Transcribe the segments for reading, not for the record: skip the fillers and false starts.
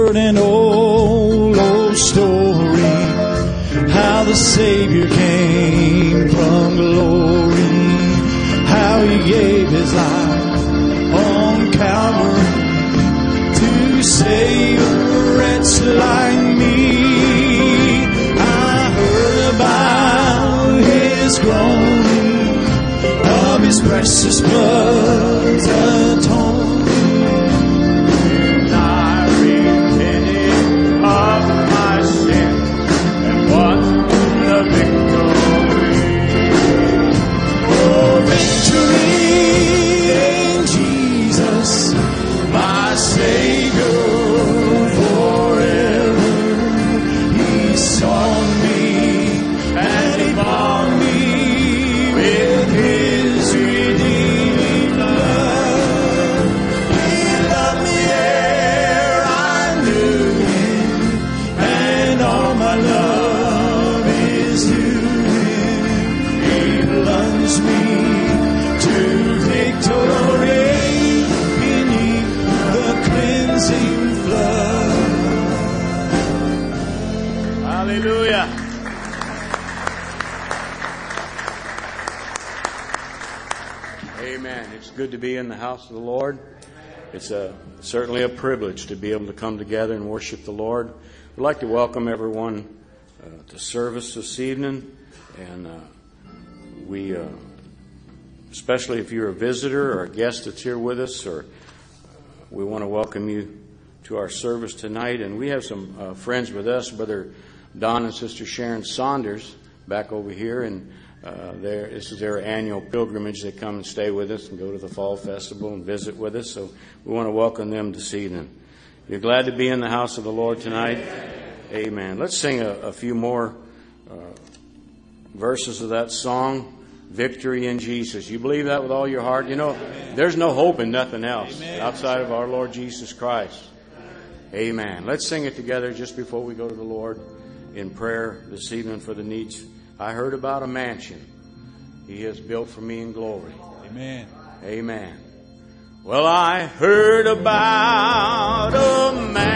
heard an old story, how the Savior came from glory, how He gave His life on Calvary to save a wretch like me. I heard about His groaning, of His precious blood's atonement. Good to be in the house of the Lord. It's certainly a privilege to be able to come together and worship the Lord. We'd like to welcome everyone to service this evening, and we, especially if you're a visitor or a guest that's here with us, or we want to welcome you to our service tonight. And we have some friends with us, Brother Don and Sister Sharon Saunders, back over here, and this is their annual pilgrimage. They come and stay with us and go to the Fall Festival and visit with us. So we want to welcome them this evening. You're glad to be in the house of the Lord tonight? Amen. Let's sing a few more verses of that song, Victory in Jesus. You believe that with all your heart? You know, there's no hope in nothing else outside of our Lord Jesus Christ. Amen. Let's sing it together just before we go to the Lord in prayer this evening for the needs. I heard about a mansion He has built for me in glory. Amen. Amen. Well, I heard about a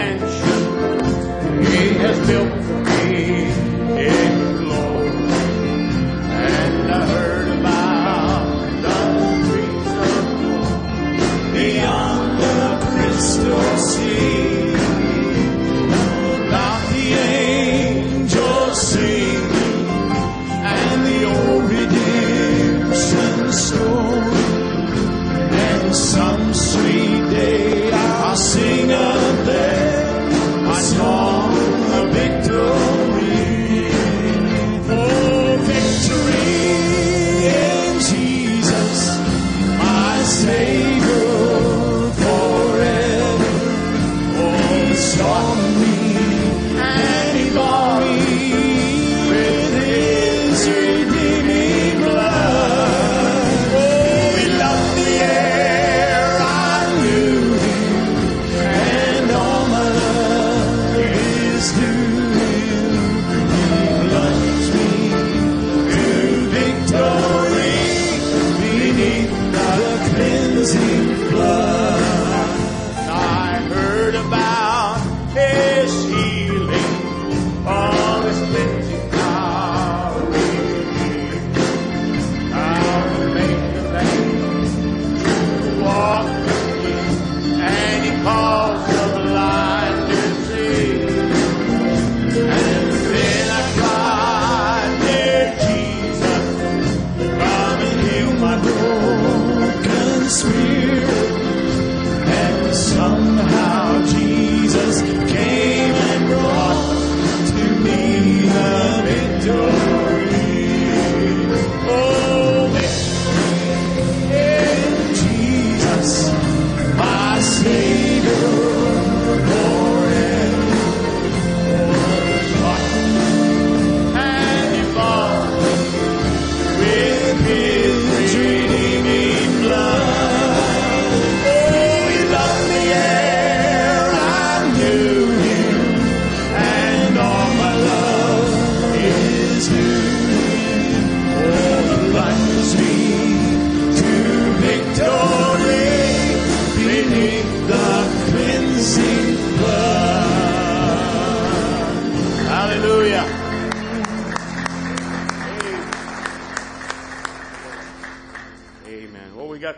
mansion He has built for me in glory. And I heard about the streets of gold beyond the crystal sea, about the angels singing, and the old redemption story. And some sweet day I'll sing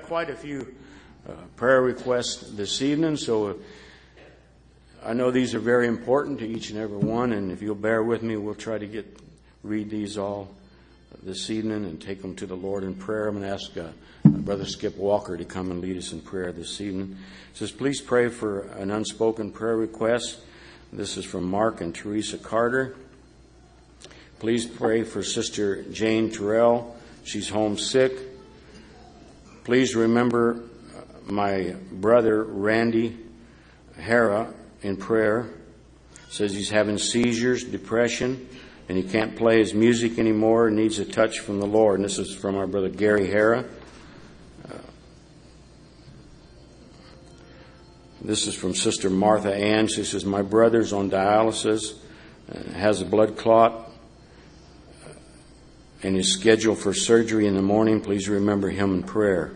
got quite a few prayer requests this evening, so I know these are very important to each and every one, and if you'll bear with me, we'll try to read these all this evening and take them to the Lord in prayer. I'm going to ask Brother Skip Walker to come and lead us in prayer this evening. It says, please pray for an unspoken prayer request. This is from Mark and Teresa Carter. Please pray for Sister Jane Terrell. She's homesick. Please remember my brother Randy Hara in prayer. Says he's having seizures, depression, and he can't play his music anymore and needs a touch from the Lord. And this is from our brother Gary Hara. This is from Sister Martha Ann. She says, my brother's on dialysis, has a blood clot, and is scheduled for surgery in the morning. Please remember him in prayer.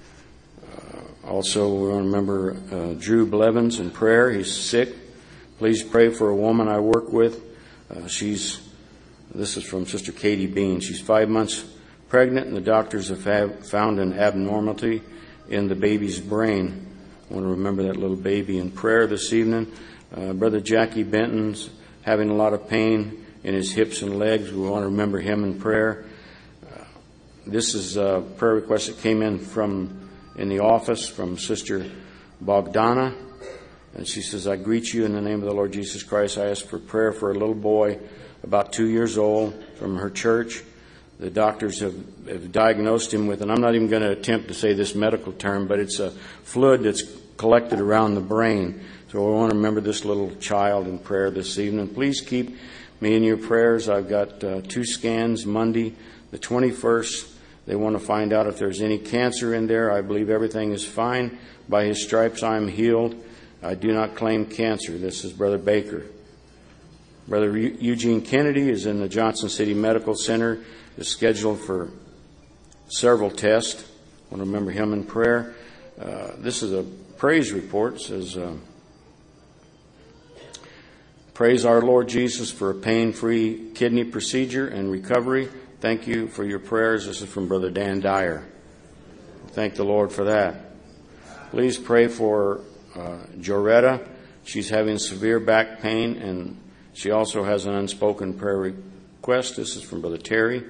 Also, we want to remember Drew Blevins in prayer. He's sick. Please pray for a woman I work with. This is from Sister Katie Bean. She's 5 months pregnant, and the doctors have found an abnormality in the baby's brain. I want to remember that little baby in prayer this evening. Brother Jackie Benton's having a lot of pain in his hips and legs. We want to remember him in prayer. This is a prayer request that came in the office from Sister Bogdana. And she says, I greet you in the name of the Lord Jesus Christ. I ask for prayer for a little boy about 2 years old from her church. The doctors have diagnosed him with, and I'm not even going to attempt to say this medical term, but it's a fluid that's collected around the brain. So I want to remember this little child in prayer this evening. Please keep me in your prayers. I've got 2 scans Monday, the 21st. They want to find out if there's any cancer in there. I believe everything is fine. By his stripes I am healed. I do not claim cancer. This is Brother Baker. Brother Eugene Kennedy is in the Johnson City Medical Center. Is scheduled for several tests. I want to remember him in prayer. This is a praise report. It says, praise our Lord Jesus for a pain-free kidney procedure and recovery. Thank you for your prayers. This is from Brother Dan Dyer. Thank the Lord for that. Please pray for Joretta. She's having severe back pain, and she also has an unspoken prayer request. This is from Brother Terry.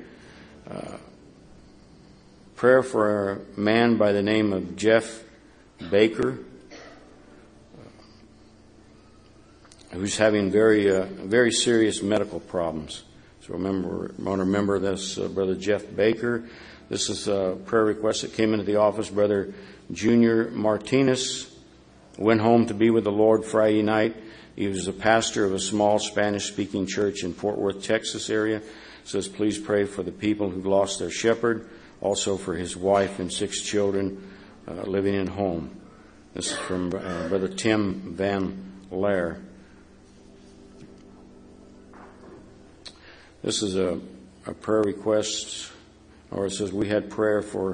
Prayer for a man by the name of Jeff Baker, who's having very serious medical problems. So remember this, Brother Jeff Baker. This is a prayer request that came into the office. Brother Junior Martinez went home to be with the Lord Friday night. He was a pastor of a small Spanish-speaking church in Fort Worth, Texas area. Says, please pray for the people who've lost their shepherd, also for his wife and 6 children living at home. This is from Brother Tim Van Lair. This is a prayer request, or it says we had prayer for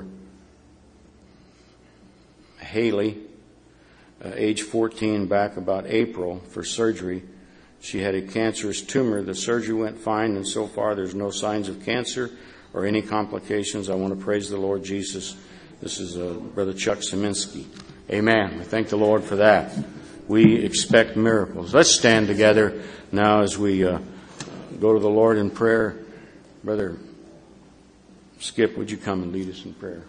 Haley, age 14, back about April for surgery. She had a cancerous tumor. The surgery went fine, and so far there's no signs of cancer or any complications. I want to praise the Lord Jesus. This is Brother Chuck Szyminski. Amen. We thank the Lord for that. We expect miracles. Let's stand together now as we go to the Lord in prayer. Brother Skip, would you come and lead us in prayer?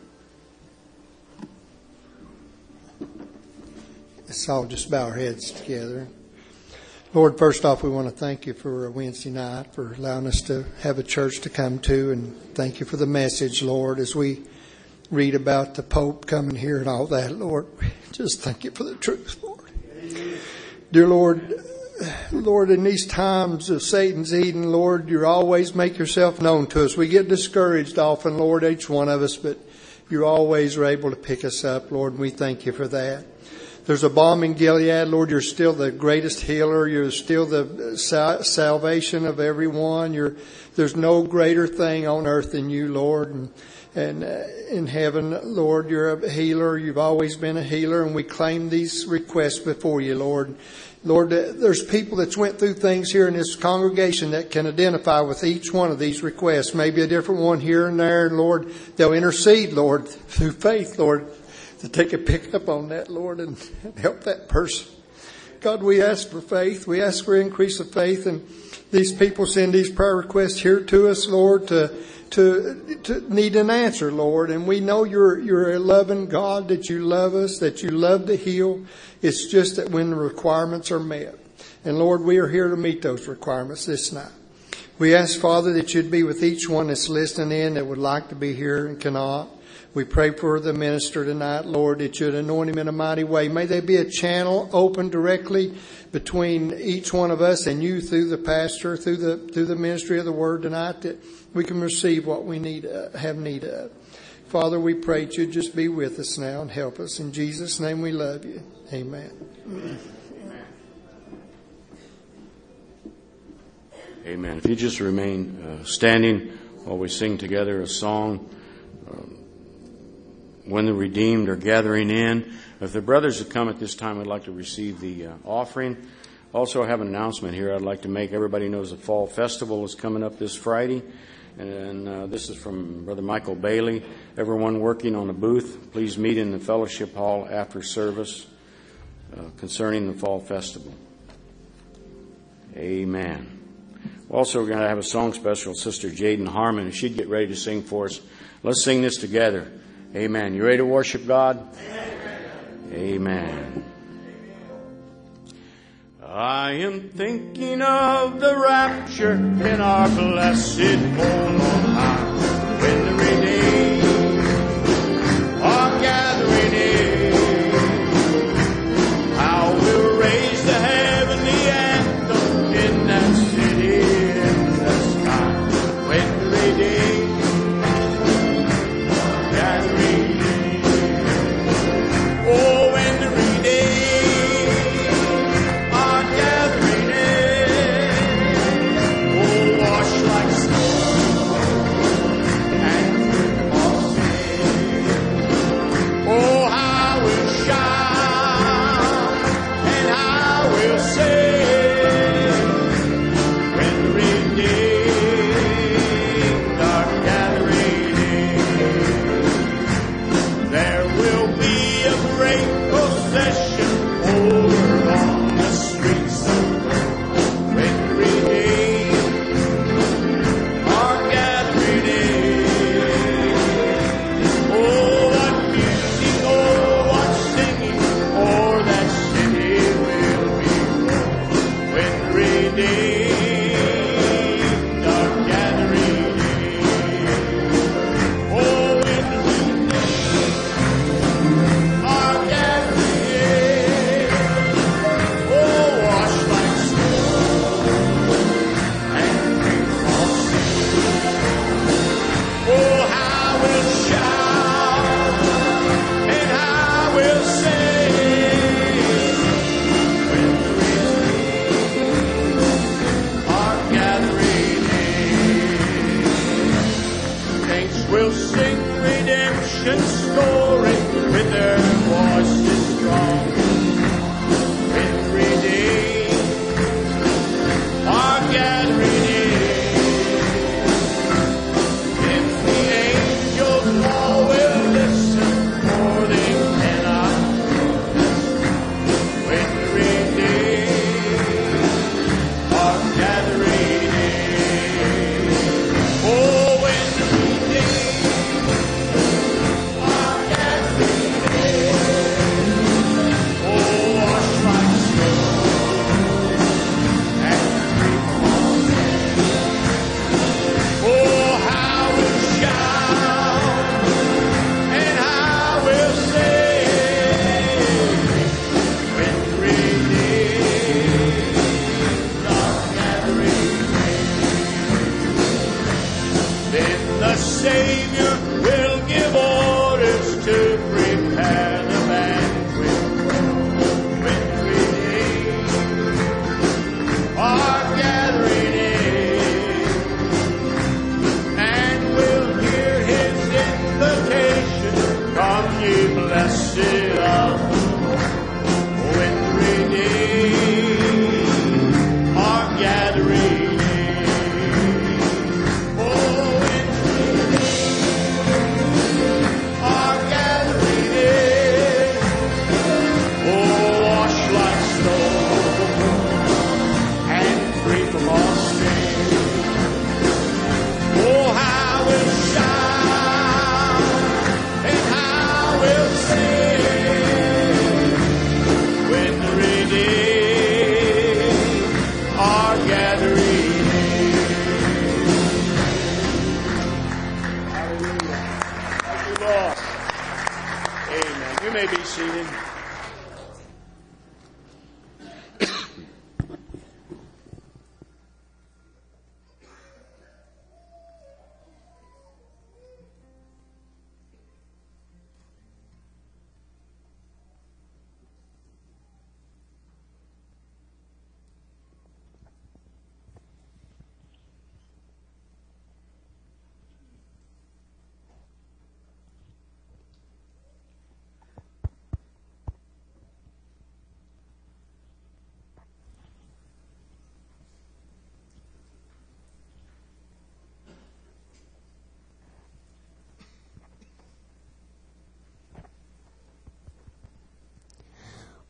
Let's all just bow our heads together. Lord, first off, we want to thank you for Wednesday night, for allowing us to have a church to come to, and thank you for the message, Lord, as we read about the Pope coming here and all that, Lord. Just thank you for the truth, Lord. Dear Lord, in these times of Satan's Eden, Lord, you always make yourself known to us. We get discouraged often, Lord, each one of us, but you always are able to pick us up, Lord, and we thank you for that. There's a balm in Gilead, Lord. You're still the greatest healer. You're still the salvation of everyone. There's no greater thing on earth than you, Lord. And in heaven, Lord, you're a healer. You've always been a healer, and we claim these requests before you, Lord. Lord, there's people that's went through things here in this congregation that can identify with each one of these requests. Maybe a different one here and there. And Lord, they'll intercede, Lord, through faith, Lord, to take a pick up on that, Lord, and help that person. God, we ask for faith. We ask for increase of faith. And these people send these prayer requests here to us, Lord, to need an answer, Lord. And we know you're a loving God, that you love us, that you love to heal. It's just that when the requirements are met. And Lord, we are here to meet those requirements this night. We ask, Father, that you'd be with each one that's listening in that would like to be here and cannot. We pray for the minister tonight, Lord, that you'd anoint him in a mighty way. May there be a channel open directly between each one of us and you through the pastor, through the ministry of the word tonight, that we can receive what we have need of. Father, we pray that you'd just be with us now and help us. In Jesus' name we love you. Amen. Amen. If you just remain standing while we sing together a song, When the Redeemed Are Gathering In. If the brothers have come at this time, I'd like to receive the offering. Also, I have an announcement here I'd like to make. Everybody knows the Fall Festival is coming up this Friday. And this is from Brother Michael Bailey. Everyone working on the booth, please meet in the fellowship hall after service concerning the Fall Festival. Amen. Also, we're going to have a song special, Sister Jaden Harmon. If she'd get ready to sing for us, let's sing this together. Amen. You ready to worship God? Amen. Amen. I am thinking of the rapture in our blessed home on high, when the redeemed are gathering in. How we'll raise the heavenly anthem in that city in the sky, when the redeemed are gathering in. Oh, when the redeemed are gathering in, oh, wash like snow and free of sin. Oh, how we'll shout and how we'll sing when the redeemed are gathering in. There will be a great procession over on the streets of gold when the redeemed are gathering in. Oh, what music, oh, what singing, oh, that city will be full when the redeemed are gathering in. Oh, when the redeemed are gathering in, oh, wash like snow and free from sin. Oh, how we'll shout and how we'll sing when the redeemed are gathering in. Saints will sing redemption story with their voices strong. When the redeemed are gathering in, if the angels all will listen, for they cannot promise. When the redeemed are gathering in, oh, when the redeemed are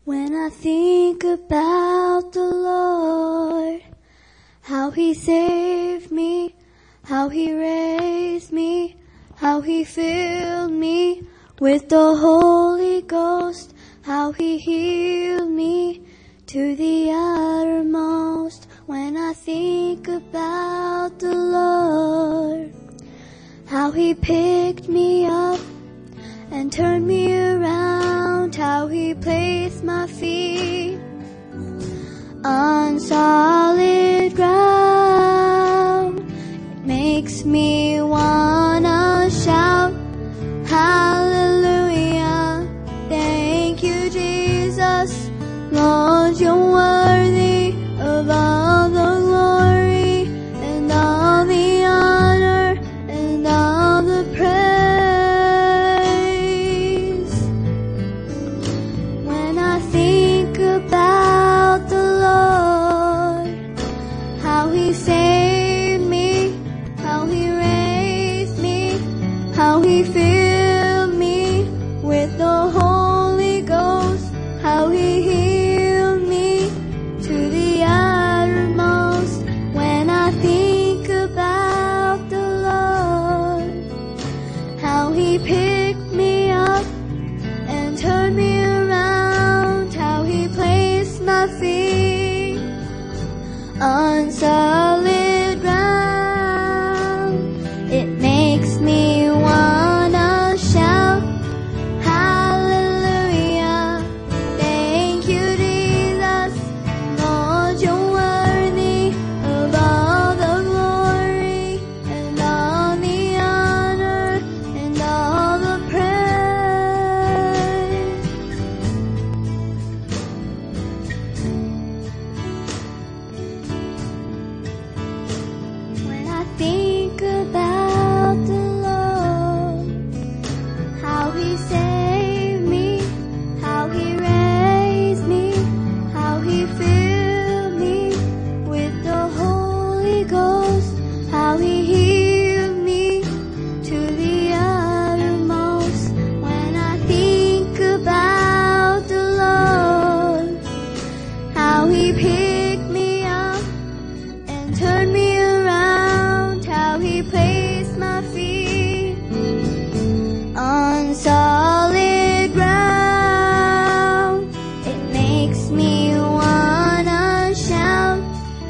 When I think about the Lord, how He saved me, how He raised me, how He filled me with the Holy Ghost, how He healed me to the uttermost. When I think about the Lord, how He picked me up and turned me around, how He placed my feet on solid ground. It makes me wanna shout, hallelujah, thank you, Jesus. Lord, you're worthy of all the glory and all the honor and all the praise. When I think about the Lord, how He saved me, how He raised me, how He filled me with the Holy Ghost, how He healed me to the uttermost. When I think about the Lord, how He picked me up and turned me around, how He placed my feet on solid ground, it makes me wanna shout, hallelujah, thank you, Jesus. Lord, you're worthy of all the glory and all the honor and all the praise. When I think about the Lord, how He saved me, how He raised me, how He filled me with the Holy Ghost, how He healed me to the uttermost. When I think about the Lord, how He picked me up and turned me around, how He placed my feet on solid ground, it makes me wanna shout,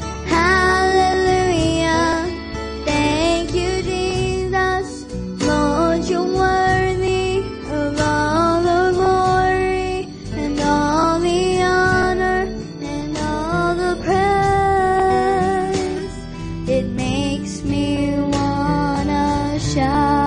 hallelujah, thank you, Jesus. Lord, you're worthy of all the glory and all the honor and all the praise. It makes me wanna shout.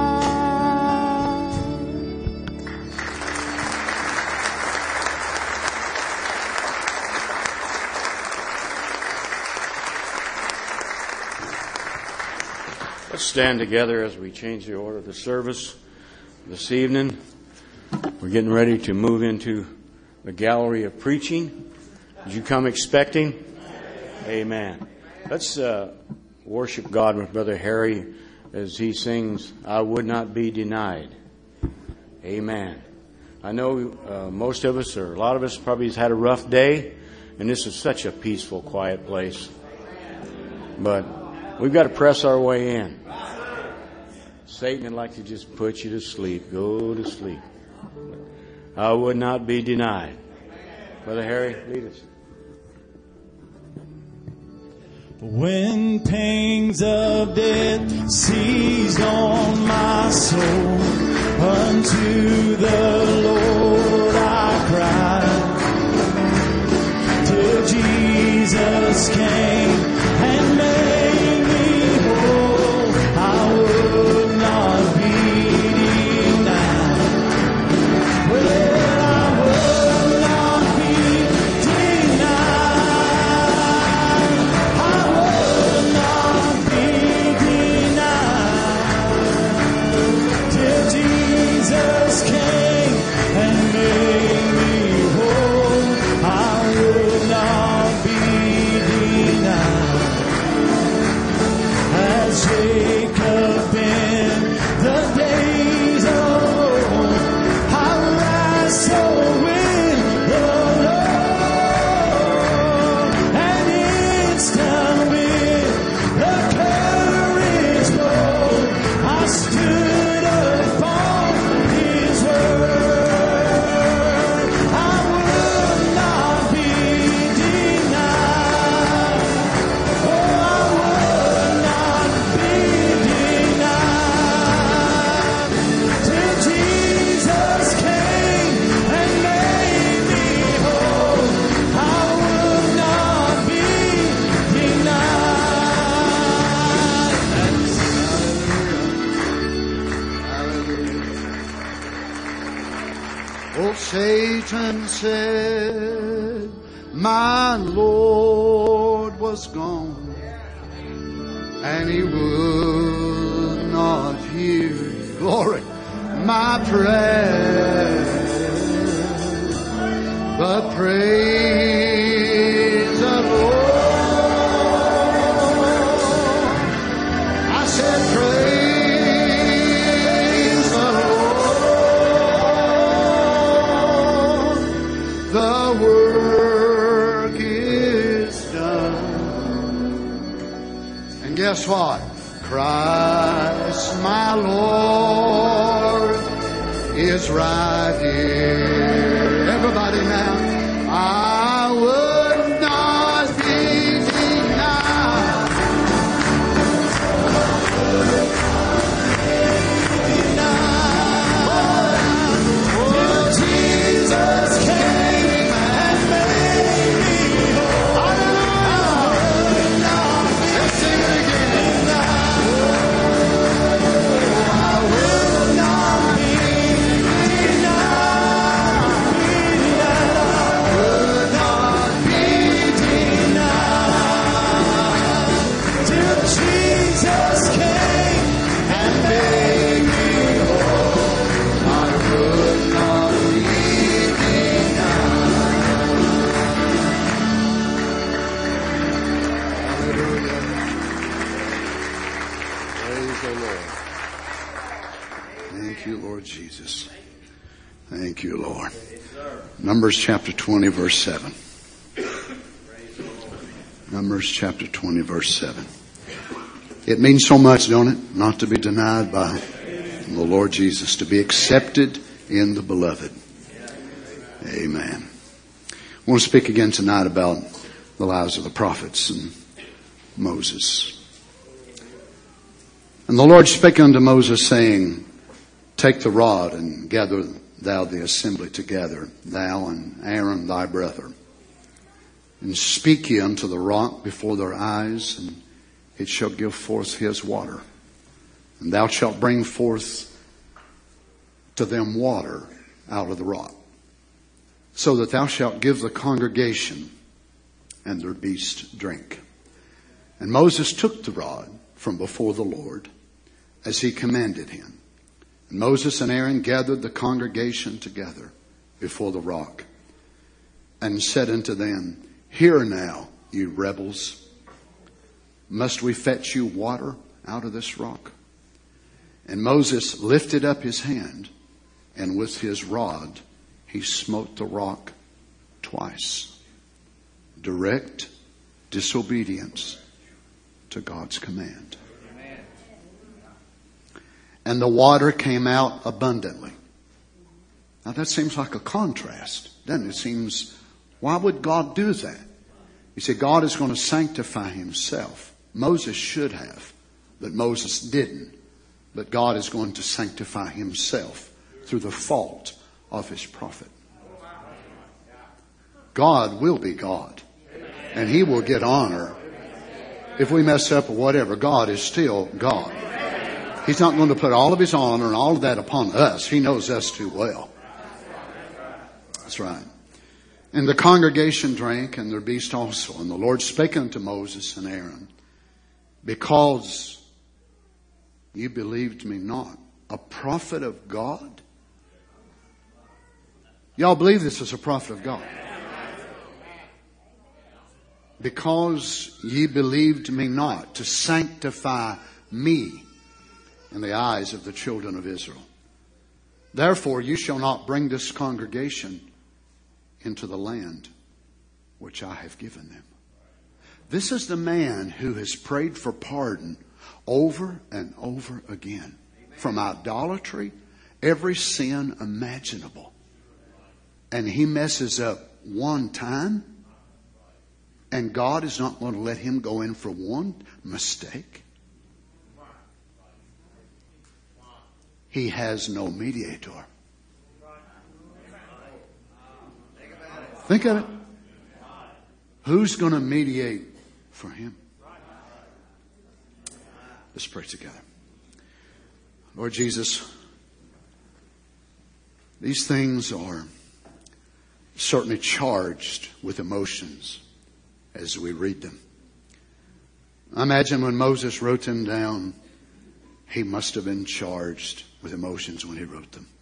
Let's stand together as we change the order of the service this evening. We're getting ready to move into the gallery of preaching. Did you come expecting? Amen. Let's worship God with Brother Harry as he sings, I Would Not Be Denied. Amen. I know most of us, or a lot of us, probably has had a rough day, and this is such a peaceful, quiet place. But we've got to press our way in. Satan would like to just put you to sleep. Go to sleep. I would not be denied. Brother Harry, lead us. When pangs of death seized on my soul, unto the Lord I cried, till Jesus came and made me whole. I would not be denied. Well, I would not be denied. I would not be denied. Till Jesus came and made me whole. I would not be denied. Satan said my Lord was gone, and he would not hear, glory, my prayer. But praise the Lord. I said praise the Lord. The work is done. And guess what? Christ my Lord is right here. Everybody now. I would not be denied. Till Jesus came and made me whole. Let's sing it again. I will not be denied. Till Jesus came and made me whole. I would not be denied. Hallelujah. Praise the Lord. Thank you, Lord Jesus. Thank you, Lord. Numbers chapter 20, verse 7. Numbers chapter 20, verse 7. It means so much, don't it? Not to be denied by the Lord Jesus, to be accepted in the beloved. Amen. I want to speak again tonight about the lives of the prophets and Moses. And the Lord spake unto Moses, saying, take the rod and gather thou the assembly together, thou and Aaron thy brother. And speak ye unto the rock before their eyes, and it shall give forth his water. And thou shalt bring forth to them water out of the rock, so that thou shalt give the congregation and their beast drink. And Moses took the rod from before the Lord, as he commanded him. And Moses and Aaron gathered the congregation together before the rock, and said unto them, hear now, you rebels, must we fetch you water out of this rock? And Moses lifted up his hand, and with his rod he smote the rock twice. Direct disobedience to God's command. And the water came out abundantly. Now that seems like a contrast, doesn't it? It seems, why would God do that? You see, God is going to sanctify himself. Moses should have, but Moses didn't. But God is going to sanctify himself through the fault of his prophet. God will be God, and he will get honor. If we mess up or whatever, God is still God. He's not going to put all of his honor and all of that upon us. He knows us too well. That's right. And the congregation drank, and their beast also. And the Lord spake unto Moses and Aaron, because you believed me not, a prophet of God? Y'all believe this is a prophet of God? Because ye believed me not, to sanctify me in the eyes of the children of Israel. Therefore you shall not bring this congregation into the land which I have given them. This is the man who has prayed for pardon over and over again, from idolatry, every sin imaginable. And he messes up one time, and God is not going to let him go in for one mistake. He has no mediator. Think of it. Who's going to mediate for him? Let's pray together. Lord Jesus, these things are certainly charged with emotions as we read them. I imagine when Moses wrote them down, he must have been charged with emotions when he wrote them.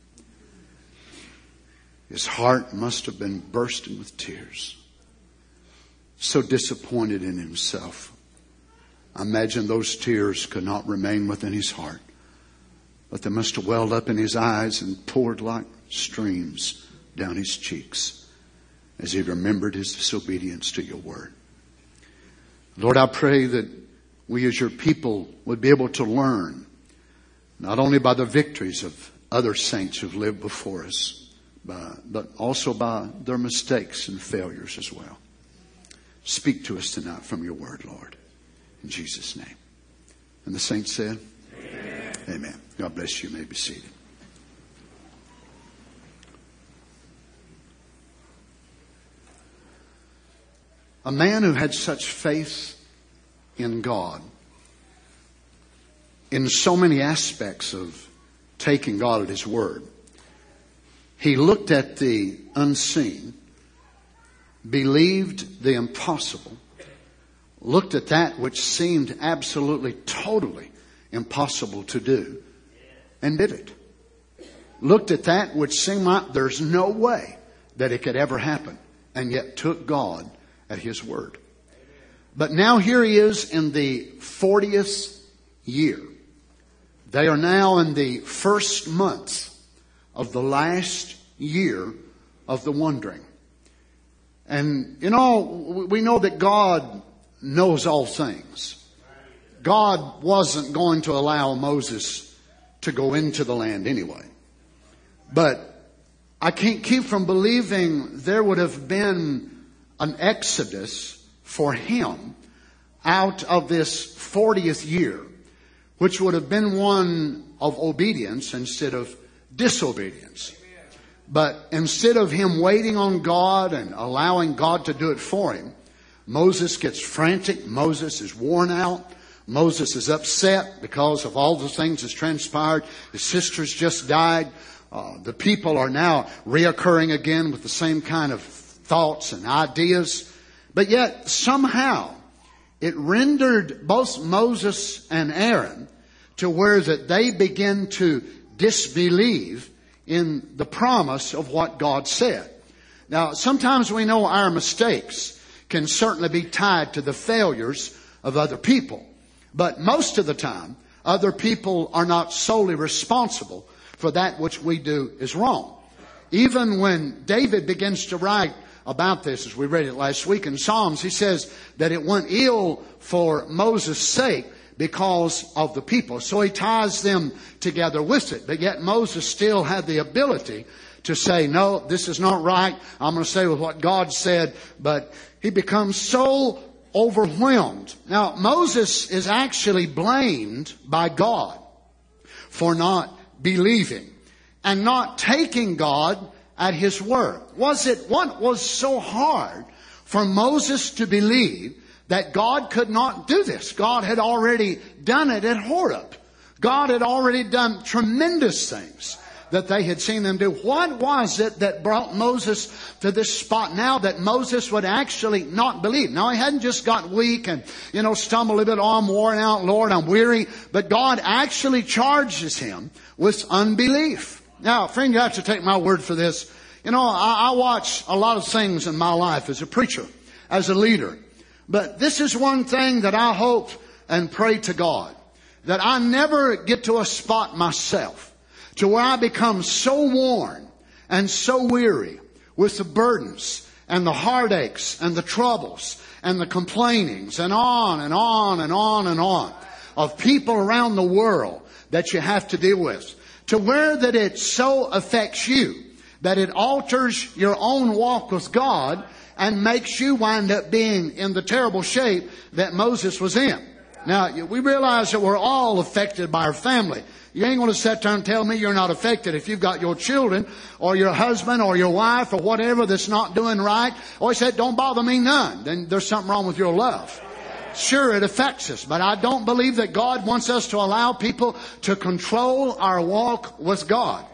His heart must have been bursting with tears. So disappointed in himself. I imagine those tears could not remain within his heart, but they must have welled up in his eyes and poured like streams down his cheeks as he remembered his disobedience to your word. Lord, I pray that we as your people would be able to learn not only by the victories of other saints who've lived before us, but also by their mistakes and failures as well. Speak to us tonight from your word, Lord. In Jesus' name. And the saints said, Amen. Amen. God bless you. You may be seated. A man who had such faith in God in so many aspects of taking God at His word. He looked at the unseen, believed the impossible, looked at that which seemed absolutely, totally impossible to do, and did it. Looked at that which seemed like there's no way that it could ever happen, and yet took God at His word. But now here he is in the 40th year. They are now in the first month of the last year of the wandering. And you know, we know that God knows all things. God wasn't going to allow Moses to go into the land anyway. But I can't keep from believing there would have been an exodus for him out of this 40th year, which would have been one of obedience instead of disobedience. But instead of him waiting on God and allowing God to do it for him, Moses gets frantic. Moses is worn out. Moses is upset because of all the things that's transpired. His sister's just died. The people are now reoccurring again with the same kind of thoughts and ideas. But yet somehow it rendered both Moses and Aaron to where that they begin to disbelieve in the promise of what God said. Now, sometimes we know our mistakes can certainly be tied to the failures of other people. But most of the time, other people are not solely responsible for that which we do is wrong. Even when David begins to write about this, as we read it last week in Psalms, he says that it went ill for Moses' sake because of the people. So he ties them together with it. But yet Moses still had the ability to say, no, this is not right. I'm going to stay with what God said. But he becomes so overwhelmed. Now, Moses is actually blamed by God for not believing and not taking God at His word. What was so hard for Moses to believe that God could not do this? God had already done it at Horeb. God had already done tremendous things that they had seen them do. What was it that brought Moses to this spot now that Moses would actually not believe? Now, he hadn't just got weak and, stumbled a bit, oh, I'm worn out, Lord, I'm weary. But God actually charges him with unbelief. Now, friend, you have to take my word for this. I watch a lot of things in my life as a preacher, as a leader. But this is one thing that I hope and pray to God, that I never get to a spot myself to where I become so worn and so weary with the burdens and the heartaches and the troubles and the complainings and on and on and on and on of people around the world that you have to deal with, to where that it so affects you that it alters your own walk with God and makes you wind up being in the terrible shape that Moses was in. Now, we realize that we're all affected by our family. You ain't going to sit there and tell me you're not affected if you've got your children or your husband or your wife or whatever that's not doing right. Or he said, don't bother me none. Then there's something wrong with your love. Sure, it affects us, but I don't believe that God wants us to allow people to control our walk with God.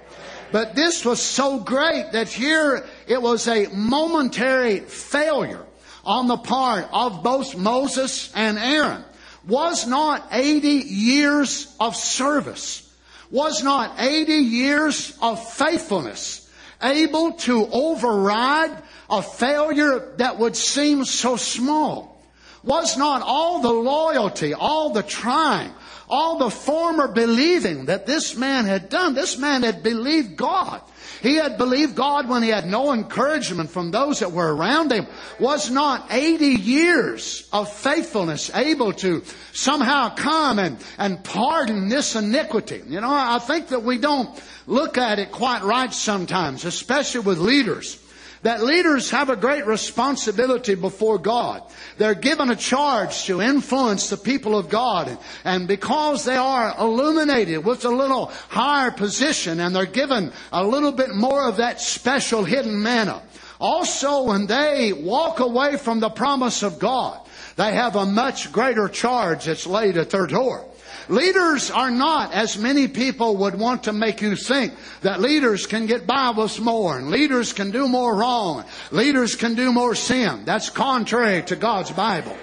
But this was so great that here it was a momentary failure on the part of both Moses and Aaron. Was not 80 years of service, was not 80 years of faithfulness able to override a failure that would seem so small? Was not all the loyalty, all the trying, all the former believing that this man had done? This man had believed God. He had believed God when he had no encouragement from those that were around him. Was not 80 years of faithfulness able to somehow come and pardon this iniquity? You know, I think that we don't look at it quite right sometimes, especially with leaders. That leaders have a great responsibility before God. They're given a charge to influence the people of God. And because they are illuminated with a little higher position and they're given a little bit more of that special hidden manna. Also, when they walk away from the promise of God, they have a much greater charge that's laid at their door. Leaders are not, as many people would want to make you think, that leaders can get by with more and leaders can do more wrong. Leaders can do more sin. That's contrary to God's Bible.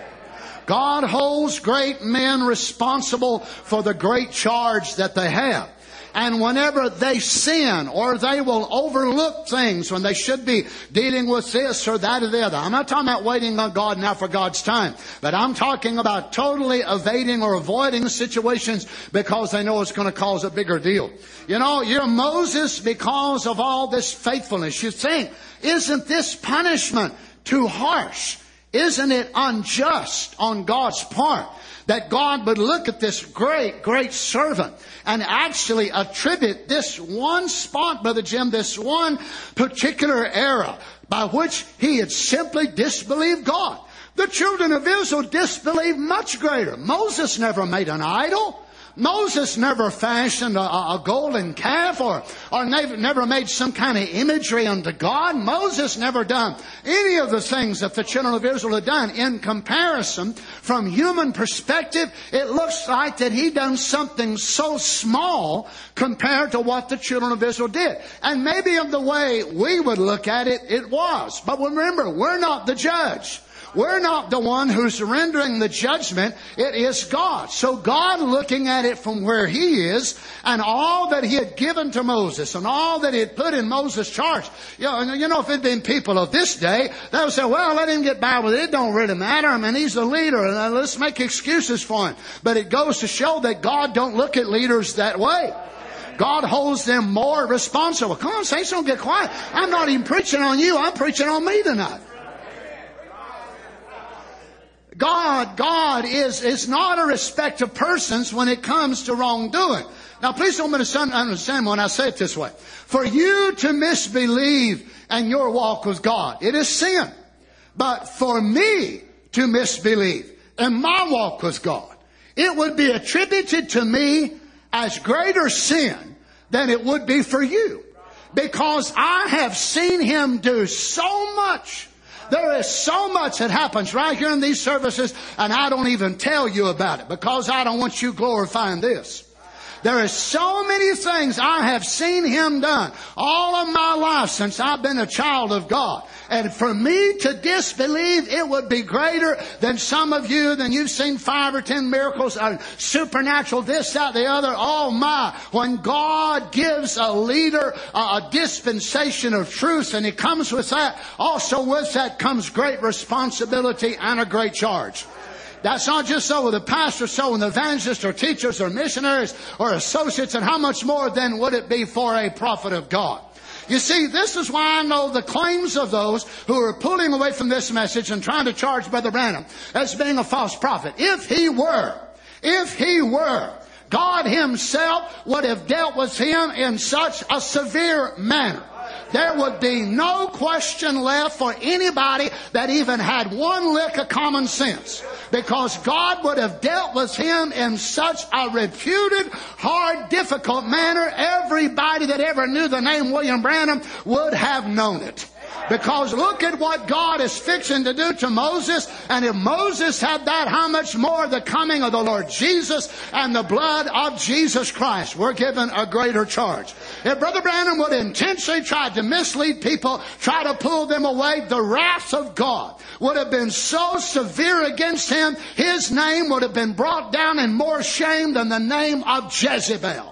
God holds great men responsible for the great charge that they have. And whenever they sin or they will overlook things when they should be dealing with this or that or the other. I'm not talking about waiting on God now for God's time. But I'm talking about totally evading or avoiding situations because they know it's going to cause a bigger deal. You know, you're Moses because of all this faithfulness. You think, isn't this punishment too harsh? Isn't it unjust on God's part? That God would look at this great, great servant and actually attribute this one spot, Brother Jim, this one particular era by which he had simply disbelieved God. The children of Israel disbelieved much greater. Moses never made an idol. Moses never fashioned a golden calf or never made some kind of imagery unto God. Moses never done any of the things that the children of Israel had done. In comparison, from human perspective, it looks like that he done something so small compared to what the children of Israel did. And maybe of the way we would look at it, it was. But remember, we're not the judge. We're not the one who's rendering the judgment. It is God. So God, looking at it from where He is and all that He had given to Moses and all that He had put in Moses' charge. You know, if it had been people of this day, they would say, well, let him get by with it. It don't really matter. I mean, he's the leader. And let's make excuses for him. But it goes to show that God don't look at leaders that way. God holds them more responsible. Come on, saints, don't get quiet. I'm not even preaching on you. I'm preaching on me tonight. God is not a respect of persons when it comes to wrongdoing. Now, please don't understand when I say it this way. For you to misbelieve in your walk with God, it is sin. But for me to misbelieve in my walk with God, it would be attributed to me as greater sin than it would be for you. Because I have seen Him do so much. There is so much that happens right here in these services, and I don't even tell you about it because I don't want you glorifying this. There is so many things I have seen Him done all of my life since I've been a child of God. And for me to disbelieve, it would be greater than some of you, than you've seen 5 or 10 miracles, supernatural, this, that, the other. Oh my, when God gives a leader a dispensation of truth, and He comes with that, also with that comes great responsibility and a great charge. That's not just so with a pastor, so with evangelists or teachers or missionaries or associates, and how much more then would it be for a prophet of God? You see, this is why I know the claims of those who are pulling away from this message and trying to charge Brother Branham as being a false prophet. If he were, God Himself would have dealt with him in such a severe manner. There would be no question left for anybody that even had one lick of common sense. Because God would have dealt with him in such a reputed, hard, difficult manner. Everybody that ever knew the name William Branham would have known it. Because look at what God is fixing to do to Moses. And if Moses had that, how much more the coming of the Lord Jesus and the blood of Jesus Christ? We're given a greater charge. If Brother Branham would intentionally try to mislead people, try to pull them away, the wrath of God would have been so severe against him, his name would have been brought down in more shame than the name of Jezebel.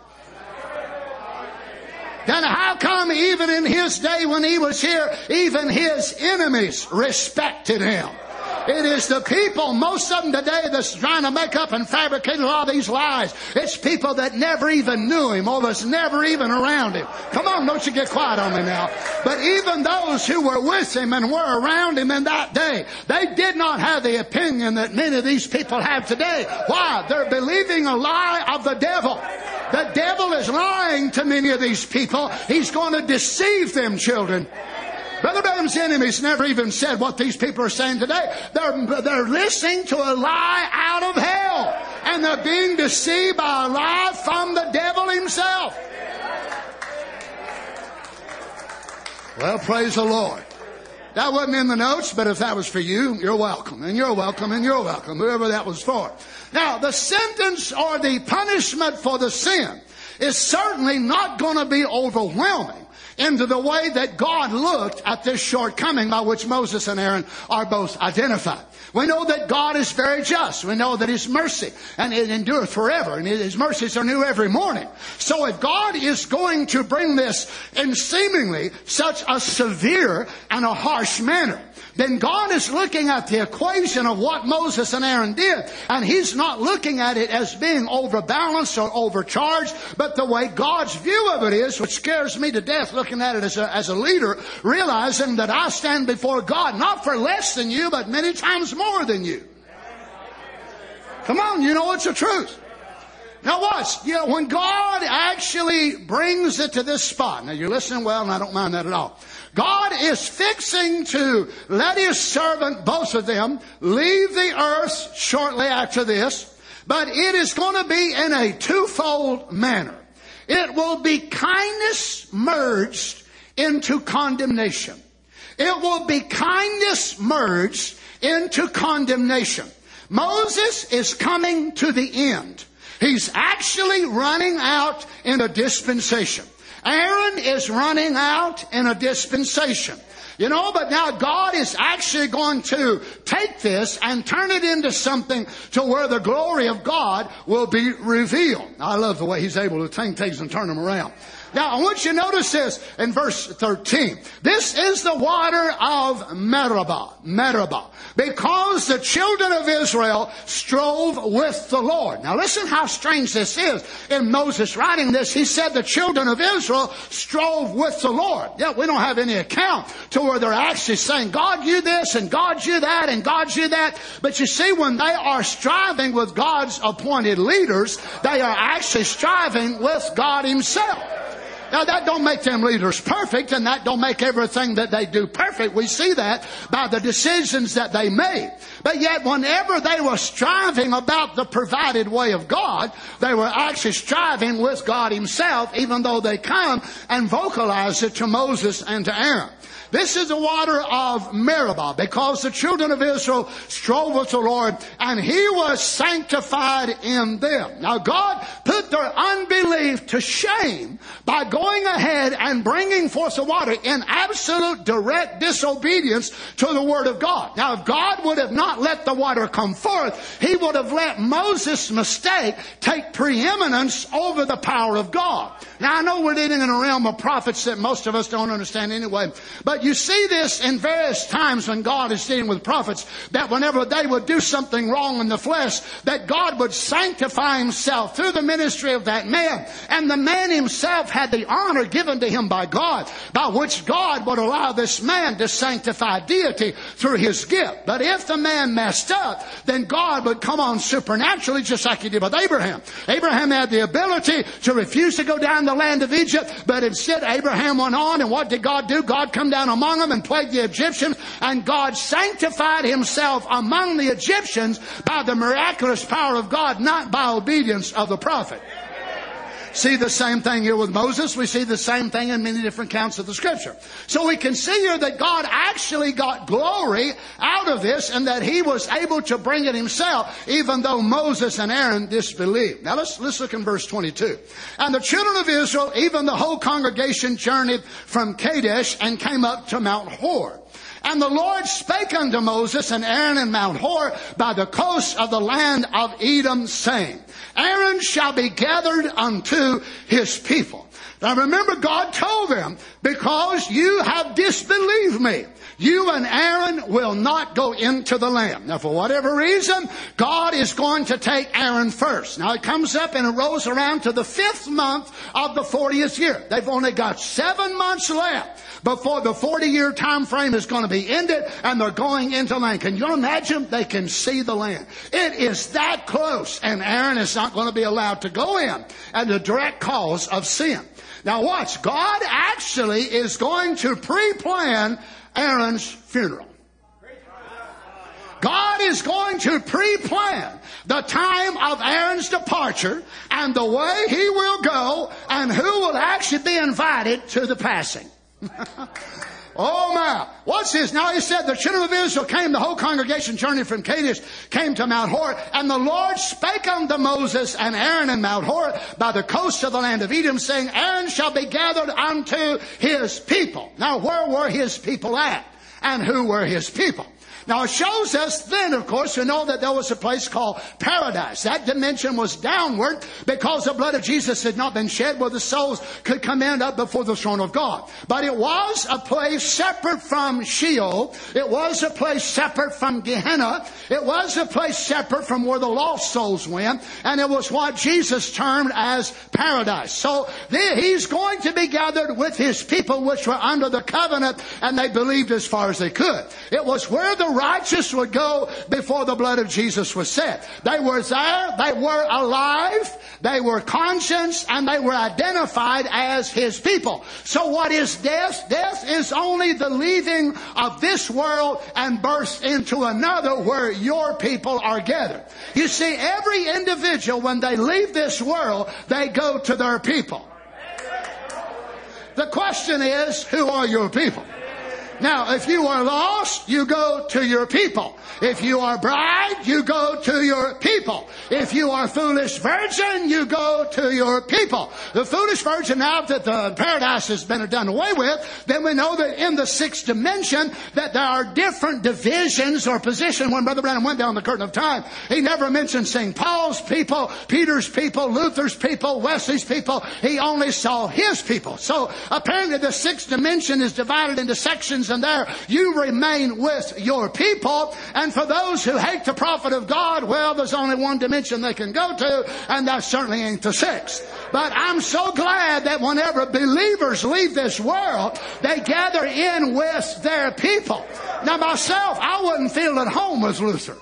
Then how come even in his day when he was here, even his enemies respected him? It is the people, most of them today, that's trying to make up and fabricate a lot of these lies. It's people that never even knew him or was never even around him. Come on, don't you get quiet on me now. But even those who were with him and were around him in that day, they did not have the opinion that many of these people have today. Why? They're believing a lie of the devil. The devil is lying to many of these people. He's going to deceive them, children. Brother Branham's enemies never even said what these people are saying today. They're listening to a lie out of hell. And they're being deceived by a lie from the devil himself. Well, praise the Lord. That wasn't in the notes, but if that was for you, you're welcome. And you're welcome, and you're welcome, whoever that was for. Now, the sentence or the punishment for the sin is certainly not going to be overwhelming into the way that God looked at this shortcoming by which Moses and Aaron are both identified. We know that God is very just. We know that His mercy, and it endureth forever, and His mercies are new every morning. So if God is going to bring this in seemingly such a severe and a harsh manner, then God is looking at the equation of what Moses and Aaron did, and He's not looking at it as being overbalanced or overcharged, but the way God's view of it is, which scares me to death looking at it as a leader, realizing that I stand before God not for less than you, but many times more than you. Come on, you know it's the truth. Now watch, when God actually brings it to this spot, now you're listening well, and I don't mind that at all. God is fixing to let His servant, both of them, leave the earth shortly after this. But it is going to be in a twofold manner. It will be kindness merged into condemnation. It will be kindness merged into condemnation. Moses is coming to the end. He's actually running out in a dispensation. Aaron is running out in a dispensation. But now God is actually going to take this and turn it into something to where the glory of God will be revealed. I love the way He's able to take things and turn them around. Now, I want you to notice this in verse 13. This is the water of Meribah. Because the children of Israel strove with the Lord. Now listen how strange this is. In Moses writing this, he said the children of Israel strove with the Lord. Yeah, we don't have any account to where they're actually saying, God, you this, and God, you that, and God, you that. But you see, when they are striving with God's appointed leaders, they are actually striving with God Himself. Now that don't make them leaders perfect, and that don't make everything that they do perfect. We see that by the decisions that they made. But yet whenever they were striving about the provided way of God, they were actually striving with God Himself, even though they come and vocalize it to Moses and to Aaron. This is the water of Meribah, because the children of Israel strove with the Lord, and He was sanctified in them. Now God put their unbelief to shame by going ahead and bringing forth the water in absolute direct disobedience to the Word of God. Now if God would have not let the water come forth, He would have let Moses' mistake take preeminence over the power of God. Now I know we're living in a realm of prophets that most of us don't understand anyway, but you see this in various times when God is dealing with prophets, that whenever they would do something wrong in the flesh, that God would sanctify Himself through the ministry of that man. And the man himself had the honor given to him by God, by which God would allow this man to sanctify deity through his gift. But if the man messed up, then God would come on supernaturally, just like He did with Abraham. Abraham had the ability to refuse to go down the land of Egypt, but instead Abraham went on, and what did God do? God come down among them and plagued the Egyptians, and God sanctified Himself among the Egyptians by the miraculous power of God, not by obedience of the prophet. see the same thing here with Moses. We see the same thing in many different accounts of the Scripture. So we can see here that God actually got glory out of this and that he was able to bring it himself, even though Moses and Aaron disbelieved. Now let's look in verse 22. And the children of Israel, even the whole congregation, journeyed from Kadesh and came up to Mount Hor. And the Lord spake unto Moses and Aaron in Mount Hor by the coast of the land of Edom, saying, Aaron shall be gathered unto his people. Now remember, God told them, because you have disbelieved me, you and Aaron will not go into the land. Now, for whatever reason, God is going to take Aaron first. Now, it comes up and it rolls around to the 5th month of the 40th year. They've only got 7 months left before the 40-year time frame is going to be ended and they're going into land. Can you imagine? They can see the land. It is that close, and Aaron is not going to be allowed to go in as a direct cause of sin. Now, watch. God actually is going to pre-plan Aaron's funeral. God is going to pre-plan the time of Aaron's departure and the way he will go and who will actually be invited to the passing. Oh my. What's this? Now he said, the children of Israel came, the whole congregation journeyed from Kadesh, came to Mount Hor, and the Lord spake unto Moses and Aaron in Mount Hor by the coast of the land of Edom, saying, Aaron shall be gathered unto his people. Now where were his people at? And who were his people? Now it shows us then, of course, to know that there was a place called paradise. That dimension was downward because the blood of Jesus had not been shed where the souls could come in up before the throne of God. But it was a place separate from Sheol. It was a place separate from Gehenna. It was a place separate from where the lost souls went. And it was what Jesus termed as paradise. So he's going to be gathered with his people which were under the covenant, and they believed as far as they could. It was where the righteous would go before the blood of Jesus was shed. They were there, they were alive, they were conscious, and they were identified as his people. So what is death? Death is only the leaving of this world and birth into another where your people are gathered. You see, every individual, when they leave this world, they go to their people. The question is, who are your people? Now, if you are lost, you go to your people. If you are bride, you go to your people. If you are foolish virgin, you go to your people. The foolish virgin, now that the paradise has been done away with, then we know that in the 6th dimension that there are different divisions or positions. When Brother Branham went down the curtain of time, he never mentioned St. Paul's people, Peter's people, Luther's people, Wesley's people. He only saw his people. So apparently the 6th dimension is divided into sections, and there you remain with your people. And for those who hate the prophet of God, well, there's only one dimension they can go to, and that certainly ain't the 6th. But I'm so glad that whenever believers leave this world, they gather in with their people. Now myself, I wouldn't feel at home as Luther.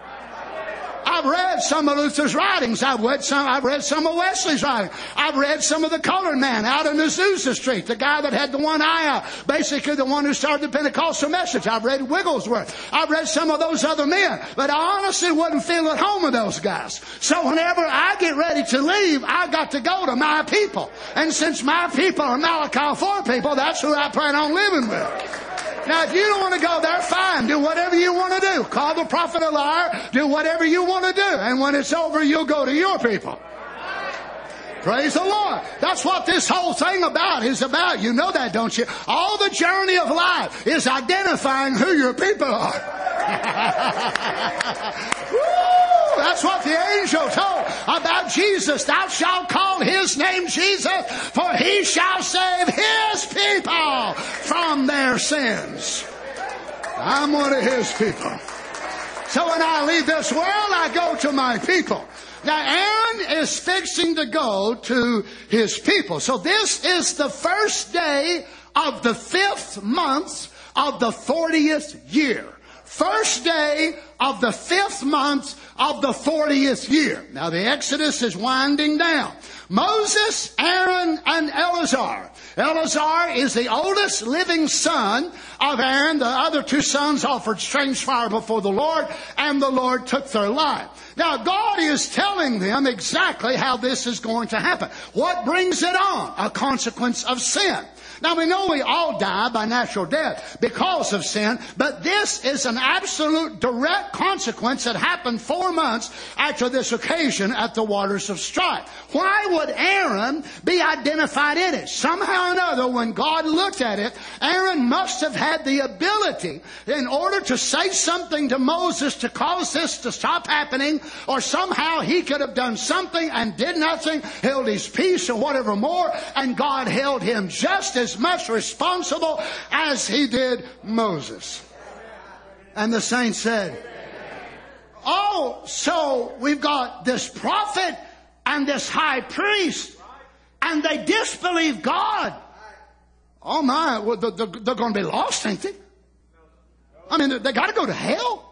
I've read some of Luther's writings. I've read some of Wesley's writings. I've read some of the colored man out in Azusa Street, the guy that had the one eye out, basically the one who started the Pentecostal message. I've read Wigglesworth. I've read some of those other men, but I honestly wouldn't feel at home with those guys. So whenever I get ready to leave, I got to go to my people. And since my people are Malachi 4 people, that's who I plan on living with. Now, if you don't want to go there, fine. Do whatever you want to do. Call the prophet a liar. Do whatever you want to do. And when it's over, you'll go to your people. Praise the Lord. That's what this whole thing is about. You know that, don't you? All the journey of life is identifying who your people are. Woo! That's what the angel told about Jesus. Thou shalt call his name Jesus, for he shall save his people from their sins. I'm one of his people. So when I leave this world, I go to my people. Now Aaron is fixing to go to his people. So this is the first day of the 5th month of the 40th year. First day of the 5th month of the 40th year. Now the Exodus is winding down. Moses, Aaron, and Eleazar. Eleazar is the oldest living son of Aaron. The other 2 sons offered strange fire before the Lord, and the Lord took their life. Now, God is telling them exactly how this is going to happen. What brings it on? A consequence of sin. Now, we know we all die by natural death because of sin, but this is an absolute direct consequence that happened 4 months after this occasion at the waters of strife. Why would Aaron be identified in it? Somehow or another, when God looked at it, Aaron must have had the ability in order to say something to Moses to cause this to stop happening, or somehow he could have done something and did nothing, held his peace or whatever more, and God held him just as much responsible as he did Moses. And the saints said, oh, so we've got this prophet and this high priest, and they disbelieve God. Oh my, well, they're going to be lost, ain't they? I mean, they got to go to hell.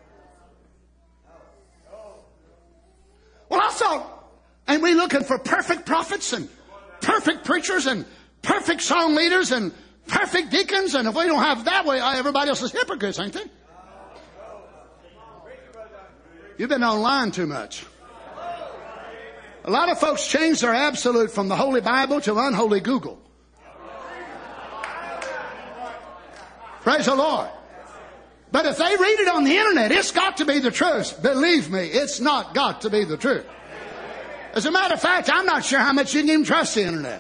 Well, I thought, ain't we looking for perfect prophets and perfect preachers and perfect song leaders and perfect deacons? And if we don't have that way, everybody else is hypocrites, ain't they? You've been online too much. A lot of folks change their absolute from the Holy Bible to unholy Google. Praise the Lord. But if they read it on the internet, it's got to be the truth. Believe me, it's not got to be the truth. As a matter of fact, I'm not sure how much you can even trust the internet.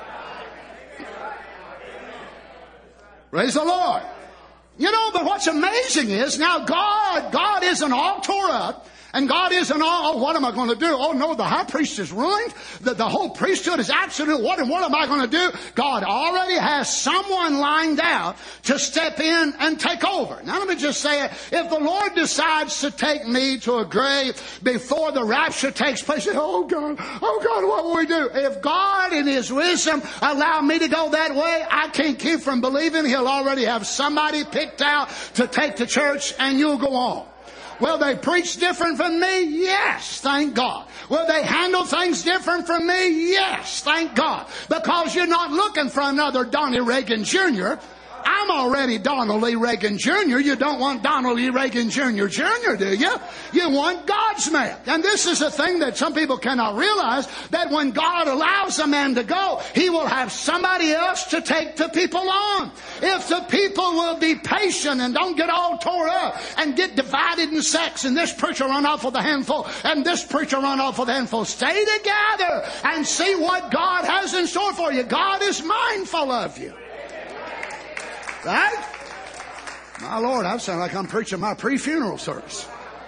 Praise the Lord. You know, but what's amazing is now God isn't all tore up. And God isn't all, oh, what am I going to do? Oh no, the high priest is ruined. The whole priesthood is absolute. What am I going to do? God already has someone lined out to step in and take over. Now let me just say it. If the Lord decides to take me to a grave before the rapture takes place, oh God, what will we do? If God in His wisdom allow me to go that way, I can't keep from believing He'll already have somebody picked out to take to church, and you'll go on. Will they preach different from me? Yes, thank God. Will they handle things different from me? Yes, thank God. Because you're not looking for another Donnie Reagan Jr. I'm already Donald Lee Reagan Jr. You don't want Donald Lee Reagan Jr. Jr., do you? You want God's man. And this is a thing that some people cannot realize, that when God allows a man to go, He will have somebody else to take the people on. If the people will be patient and don't get all tore up and get divided in sects, and this preacher run off with a handful and this preacher run off with a handful, stay together and see what God has in store for you. God is mindful of you. Right? My Lord, I sound like I'm preaching my pre-funeral service.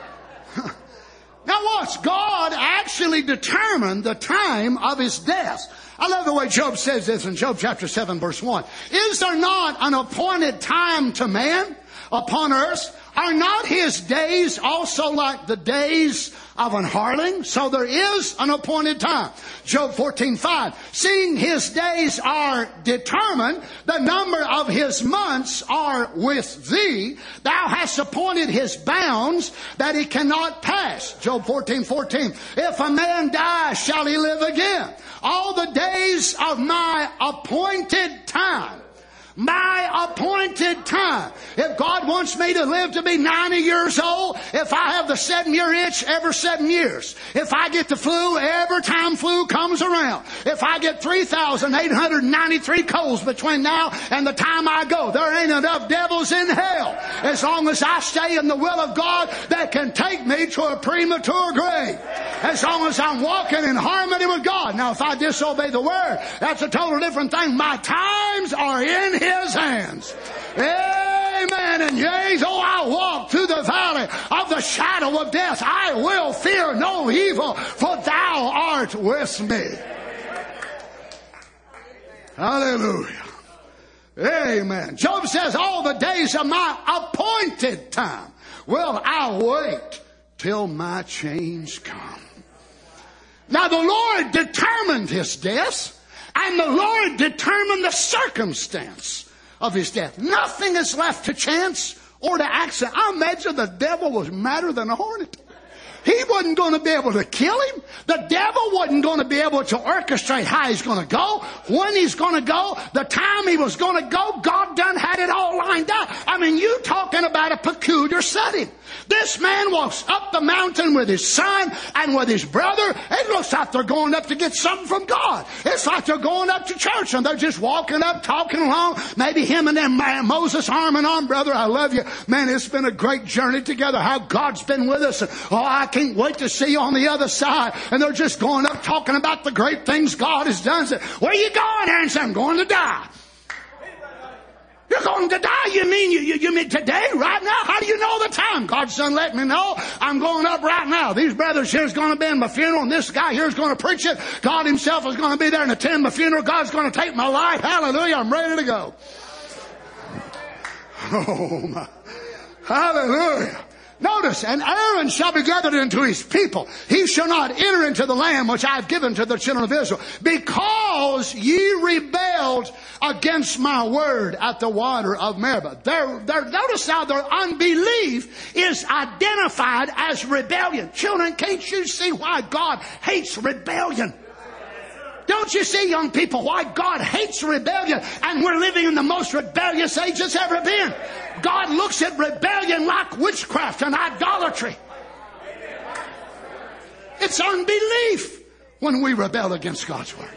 Now watch, God actually determined the time of His death. I love the way Job says this in Job chapter 7 verse 1. Is there not an appointed time to man upon earth? Are not his days also like the days of an hireling? So there is an appointed time. Job 14:5. Seeing his days are determined, the number of his months are with thee. Thou hast appointed his bounds that he cannot pass. Job 14:14. If a man die, shall he live again? All the days of my appointed time. My appointed time. If God wants me to live to be 90 years old, if I have the 7-year itch every 7 years, if I get the flu every time flu comes around, if I get 3,893 colds between now and the time I go, there ain't enough devils in hell as long as I stay in the will of God that can take me to a premature grave. As long as I'm walking in harmony with God. Now if I disobey the word, that's a total different thing. My times are in His hands. Amen. And yea, though I walk through the valley of the shadow of death, I will fear no evil, for thou art with me. Hallelujah. Amen. Job says, all the days of my appointed time will I wait till my change come. Now the Lord determined his death. And the Lord determined the circumstance of his death. Nothing is left to chance or to accident. I imagine the devil was madder than a hornet. He wasn't going to be able to kill him. The devil wasn't going to be able to orchestrate how he's going to go, when he's going to go, the time he was going to go. God done had it all lined up. I mean, you talking about a peculiar setting. This man walks up the mountain with his son and with his brother. It looks like they're going up to get something from God. It's like they're going up to church and they're just walking up, talking along. Maybe him and them, man, Moses arm in arm. Brother, I love you. Man, it's been a great journey together. How God's been with us. And, oh, I can't wait to see you on the other side. And they're just going up talking about the great things God has done. Say, where are you going, Aaron? Said, I'm going to die. You're going to die? You mean today, right now? How do you know the time? God's done let me know. I'm going up right now. These brothers here's going to be in my funeral, and this guy here's going to preach it. God himself is going to be there and attend my funeral. God's going to take my life. Hallelujah. I'm ready to go. Oh, my. Hallelujah. Notice, and Aaron shall be gathered into his people. He shall not enter into the land which I have given to the children of Israel, because ye rebelled against my word at the water of Meribah. Notice how their unbelief is identified as rebellion. Children, can't you see why God hates rebellion? Don't you see, young people, why God hates rebellion? And we're living in the most rebellious age that's ever been. God looks at rebellion like witchcraft and idolatry. It's unbelief when we rebel against God's word.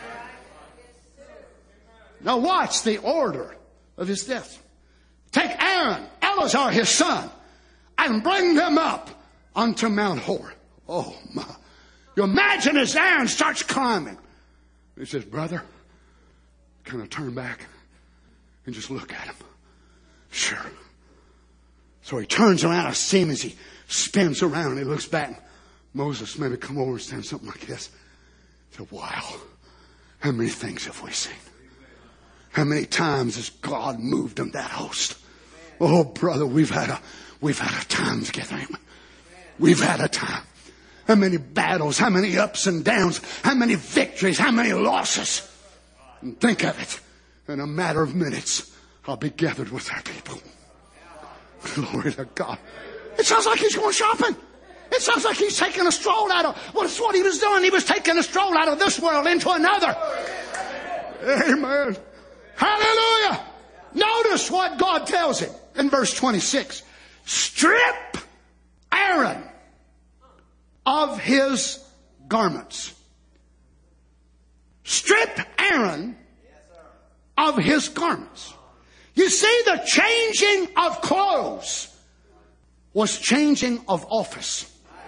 Now watch the order of his death. Take Aaron, Eleazar his son, and bring them up unto Mount Hor. Oh my. You imagine as Aaron starts climbing. He says, brother, kind of turn back and just look at him. Sure. So he turns around. I see him as he spins around and he looks back. Moses, maybe come over and stand something like this. He said, wow, how many things have we seen? How many times has God moved in that host? Oh, brother, we've had a time together. We've had a time. How many battles, how many ups and downs, how many victories, how many losses. And think of it. In a matter of minutes, I'll be gathered with our people. Glory to God. It sounds like he's going shopping. It sounds like he's taking a stroll out of, well, that's what he was doing. He was taking a stroll out of this world into another. Amen. Hallelujah. Notice what God tells him in verse 26. Strip Aaron of his garments. Strip Aaron of his garments. You see, the changing of clothes was changing of office.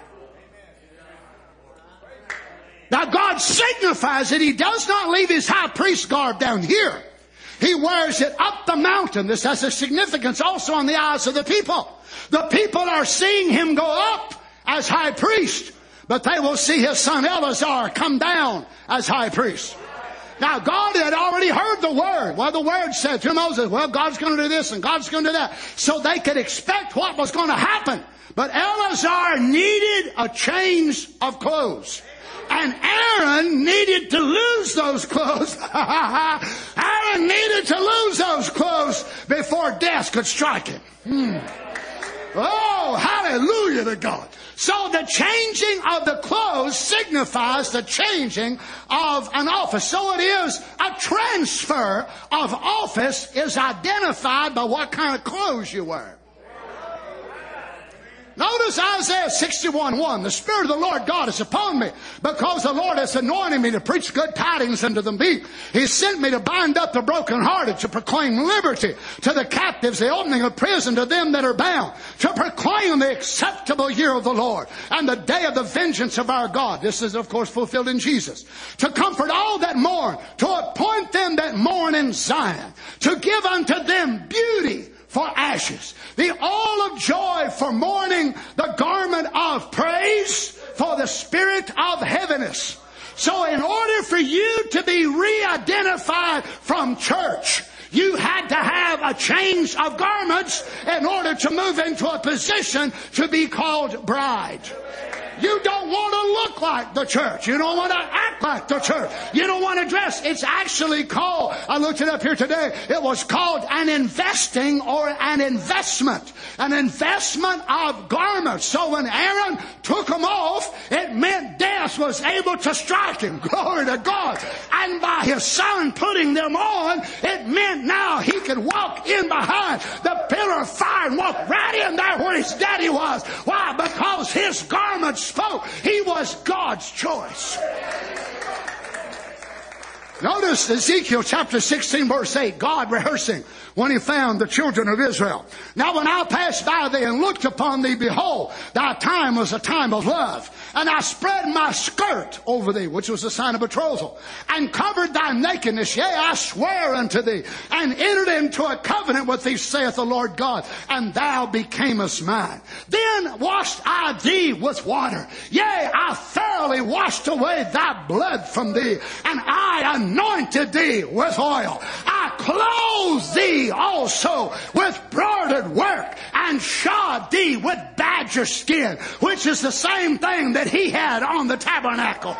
Now God signifies that he does not leave his high priest garb down here. He wears it up the mountain. This has a significance also in the eyes of the people. The people are seeing him go up as high priest, but they will see his son Eleazar come down as high priest. Now God had already heard the word. Well, the word said to Moses, well, God's going to do this and God's going to do that. So they could expect what was going to happen. But Eleazar needed a change of clothes. And Aaron needed to lose those clothes. Aaron needed to lose those clothes before death could strike him. Oh, hallelujah to God. So the changing of the clothes signifies the changing of an office. So it is a transfer of office is identified by what kind of clothes you wear. Notice Isaiah 61:1. The Spirit of the Lord God is upon me, because the Lord has anointed me to preach good tidings unto the meek. He sent me to bind up the brokenhearted, to proclaim liberty to the captives, the opening of prison to them that are bound, to proclaim the acceptable year of the Lord and the day of the vengeance of our God. This is, of course, fulfilled in Jesus. To comfort all that mourn, to appoint them that mourn in Zion, to give unto them beauty for ashes, the oil of joy for mourning, the garment of praise for the spirit of heaviness. So in order for you to be re-identified from church, you had to have a change of garments in order to move into a position to be called bride. You don't want to look like the church. You don't want to act like the church. You don't want to dress. It's actually called, I looked it up here today, it was called an investing or an investment. An investment of garments. So when Aaron took them off, it meant death was able to strike him. Glory to God. And by his son putting them on, it meant now he could walk in behind the pillar of fire and walk right in there where his daddy was. Why? Because his garments spoke. He was God's choice. Notice Ezekiel chapter 16 verse 8, God rehearsing when he found the children of Israel. Now when I passed by thee and looked upon thee, behold, thy time was a time of love. And I spread my skirt over thee, which was a sign of betrothal, and covered thy nakedness. Yea, I swear unto thee, and entered into a covenant with thee, saith the Lord God, and thou becamest mine. Then washed I thee with water. Yea, I thoroughly washed away thy blood from thee, and I anointed thee with oil. I clothed thee also with broidered work, and shod thee with badger skin, which is the same thing that he had on the tabernacle.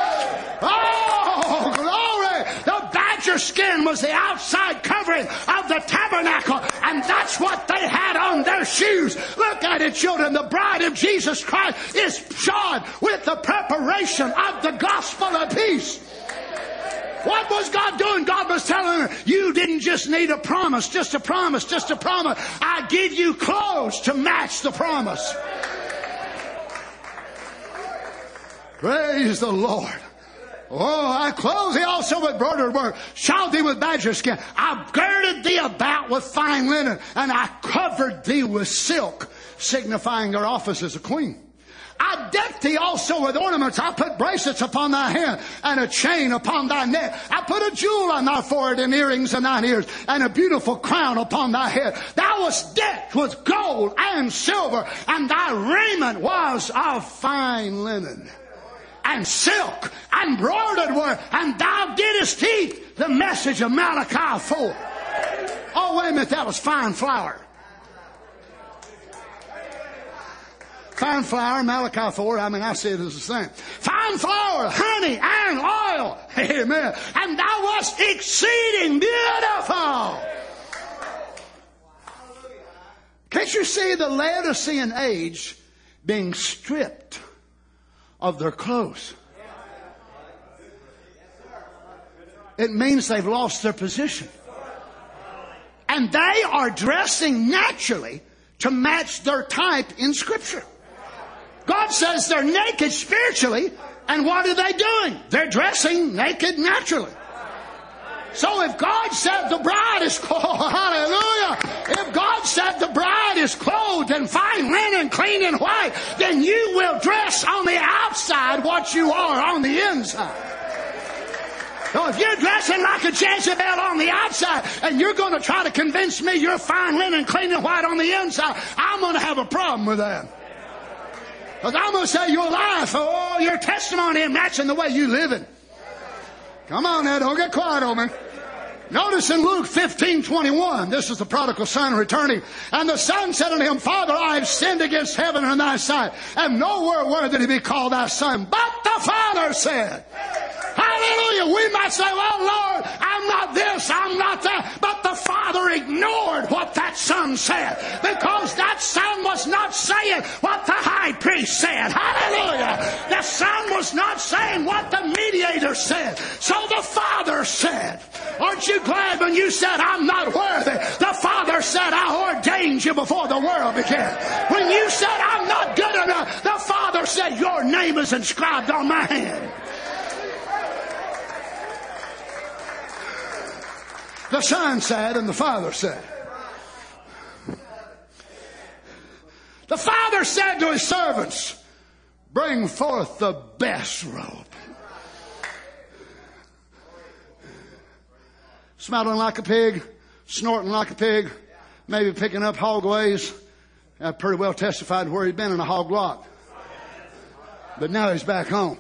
Oh, glory! The badger skin was the outside covering of the tabernacle, and that's what they had on their shoes. Look at it, children. The bride of Jesus Christ is shod with the preparation of the gospel of peace. What was God doing? God was telling her, you didn't just need a promise, just a promise, just a promise. I give you clothes to match the promise. Praise the Lord. Oh, I clothe thee also with broidered work, shod thee with badger skin. I girded thee about with fine linen, and I covered thee with silk, signifying her office as a queen. I decked thee also with ornaments. I put bracelets upon thy hand and a chain upon thy neck. I put a jewel on thy forehead and earrings in thine ears and a beautiful crown upon thy head. Thou wast decked with gold and silver, and thy raiment was of fine linen and silk and broidered work, and thou didst eat the message of Malachi 4. Oh, wait a minute, that was fine flour. Fine flour, Malachi 4, I see it as the same. Fine flour, honey, and oil. Amen. And thou wast exceeding beautiful. Can't you see the Laodicean age being stripped of their clothes? It means they've lost their position. And they are dressing naturally to match their type in Scripture. God says they're naked spiritually, and what are they doing? They're dressing naked naturally. So if God said the bride is clothed, hallelujah, if God said the bride is clothed in fine linen, clean and white, then you will dress on the outside what you are on the inside. So if you're dressing like a Jezebel on the outside and you're going to try to convince me you're fine linen, clean and white on the inside, I'm going to have a problem with that. Because I'm going to say your life, oh, your testimony ain't matching the way you living. Come on now, don't get quiet on me. Notice in Luke 15:21, this is the prodigal son returning. And the son said unto him, Father, I have sinned against heaven and thy sight, and nowhere worthy to be called thy son. But the father said, hallelujah, we might say, well, Lord, I'm not this, I'm not that. But the father ignored what that son said, because that son was not saying what the high priest said. Hallelujah. The son was not saying what the mediator said. So the father said, aren't you glad when you said, I'm not worthy? The father said, I ordained you before the world began. When you said, I'm not good enough, the father said, your name is inscribed on my hand. The son said, and the father said. The father said to his servants, bring forth the best robe. Smelling like a pig, snorting like a pig, maybe picking up hog ways. That pretty well testified to where he'd been in a hog lot. But now he's back home.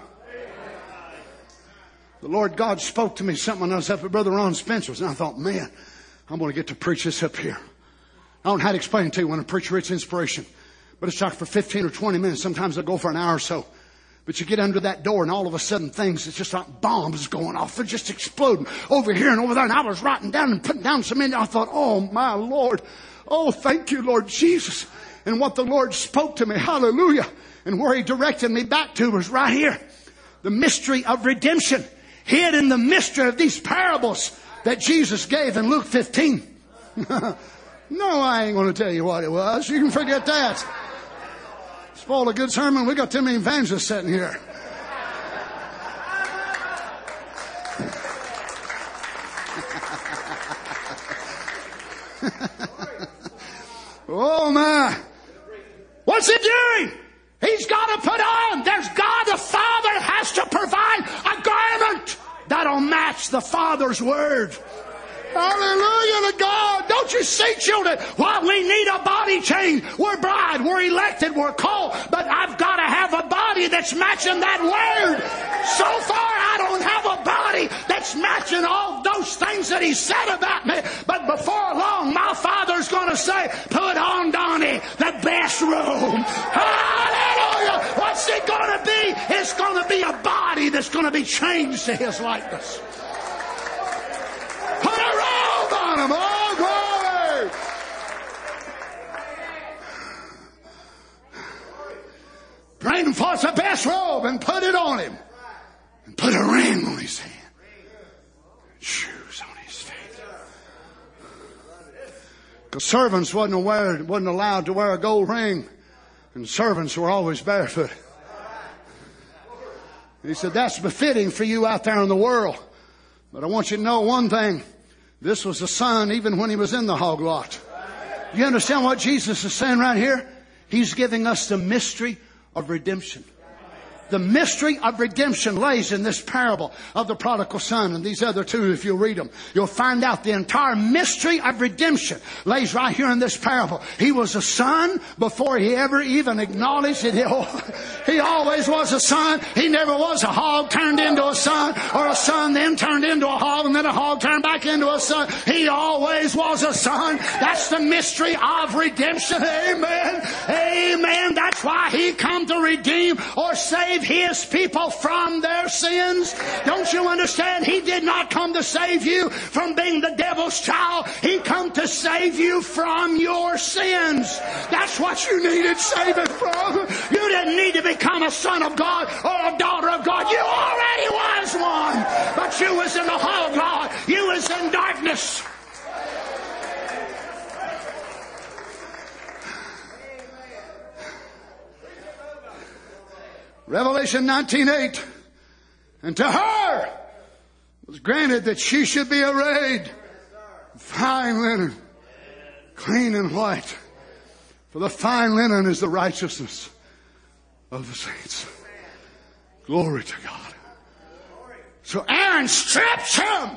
The Lord God spoke to me something when I was up at Brother Ron Spencer's, and I thought, man, I'm going to get to preach this up here. I don't know how to explain it to you when a preacher gets inspiration. But it's like for 15 or 20 minutes. Sometimes I go for an hour or so. But you get under that door and all of a sudden things, it's just like bombs going off. They're just exploding over here and over there. And I was writing down and putting down some in. I thought, oh my Lord. Oh, thank you, Lord Jesus. And what the Lord spoke to me. Hallelujah. And where He directed me back to was right here. The mystery of redemption. Hid in the mystery of these parables that Jesus gave in Luke 15. No, I ain't going to tell you what it was. You can forget that. Spoil a good sermon. We got too many evangelists sitting here. Oh my. What's He doing? He's got to put on. There's God the Father has to provide a garment that'll match the Father's word. Hallelujah to God. Don't you see, children? Well, we need a body change. We're bride. We're elected. We're called. But I've got to have a body that's matching that word. So far, I don't have a body that's matching all those things that He said about me. But before long, my Father's going to say, put on, Donnie, the best robe. Hallelujah. What's it going to be? It's going to be a body that's going to be changed to His likeness. Put a robe on Him. Oh, glory. Bring forth the best robe and put it on Him. And put a ring on His hand. Shoes on His feet. Because servants wasn't allowed to wear a gold ring. And servants were always barefoot. He said, that's befitting for you out there in the world. But I want you to know one thing. This was the Son even when He was in the hog lot. You understand what Jesus is saying right here? He's giving us the mystery of redemption. The mystery of redemption lays in this parable of the prodigal son and these other two. If you read them, you'll find out the entire mystery of redemption lays right here in this parable. He was a son before he ever even acknowledged it. He always was a son. He never was a hog turned into a son, or a son then turned into a hog and then a hog turned back into a son. He always was a son. That's the mystery of redemption. Amen. Amen. That's why He come to redeem or save His people from their sins. Don't you understand? He did not come to save you from being the devil's child. He come to save you from your sins. That's what you needed saving from. You didn't need to become a son of God or a daughter of God. You already was one. But you was in the hog lot. You was in darkness. Revelation 19:8. And to her was granted that she should be arrayed in fine linen, clean and white. For the fine linen is the righteousness of the saints. Glory to God. So Aaron strips him.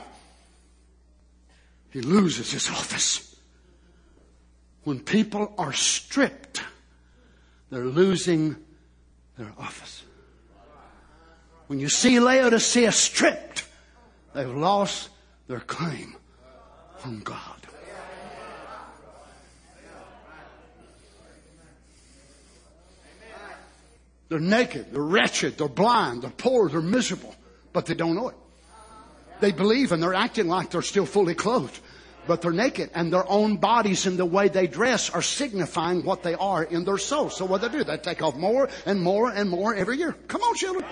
He loses his office. When people are stripped, they're losing their office. When you see Laodicea stripped, they've lost their claim from God. They're naked, they're wretched, they're blind, they're poor, they're miserable, but they don't know it. They believe and they're acting like they're still fully clothed, but they're naked, and their own bodies and the way they dress are signifying what they are in their soul. So what they do, they take off more and more and more every year. Come on, children.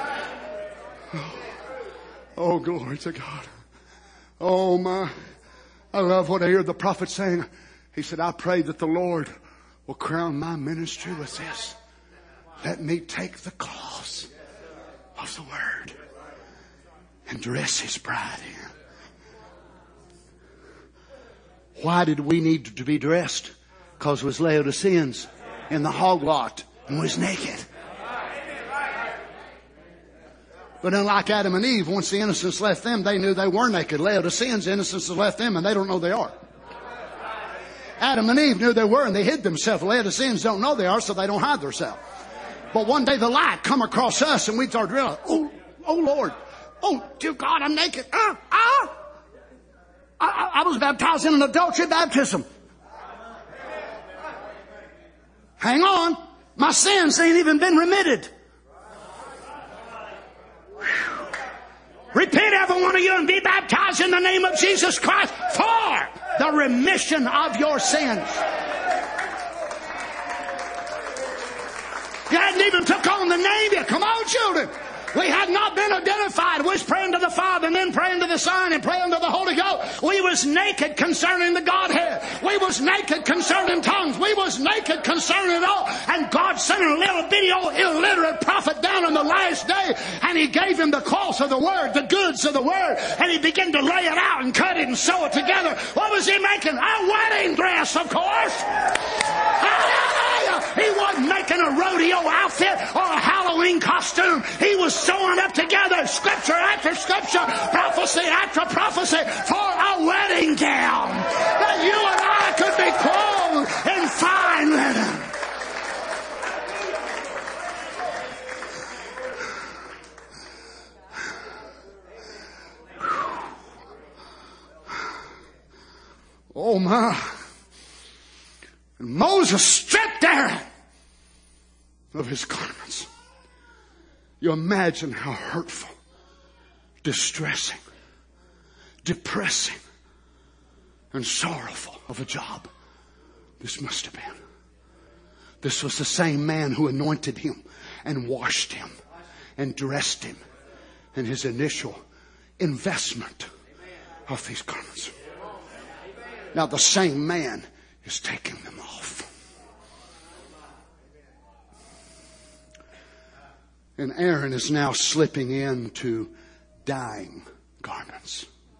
Oh, glory to God. Oh, my. I love what I hear the prophet saying. He said, I pray that the Lord will crown my ministry with this. Let me take the cloths of the word and dress His bride in. Why did we need to be dressed? Because it was Laodiceans in the hog lot and was naked. But unlike Adam and Eve, once the innocence left them, they knew they were naked. Laodiceans, innocence has left them and they don't know they are. Adam and Eve knew they were and they hid themselves. Laodiceans don't know they are, so they don't hide themselves. But one day the light come across us and we start realizing, oh Lord, oh dear God, I'm naked. I was baptized in an adultery baptism. Hang on. My sins ain't even been remitted. Repent, every one of you, and be baptized in the name of Jesus Christ for the remission of your sins. You hadn't even took on the name yet. Come on, children. We had not been identified. We was praying to the Father and then praying to the Son and praying to the Holy Ghost. We was naked concerning the Godhead. We was naked concerning tongues. We was naked concerning it all. And God sent a little bitty old illiterate prophet down on the last day, and He gave him the cost of the Word, the goods of the Word, and he began to lay it out and cut it and sew it together. What was he making? A wedding dress, of course. Hallelujah! He wasn't making a rodeo outfit or a Halloween costume. He was sewing up together scripture after scripture, prophecy after prophecy for a wedding gown that you and I could be clothed in fine linen. Oh my. And Moses stripped Aaron of his garments. You imagine how hurtful, distressing, depressing, and sorrowful of a job this must have been. This was the same man who anointed him and washed him and dressed him in his initial investment of these garments. Now the same man is taking them off. And Aaron is now slipping into dying garments.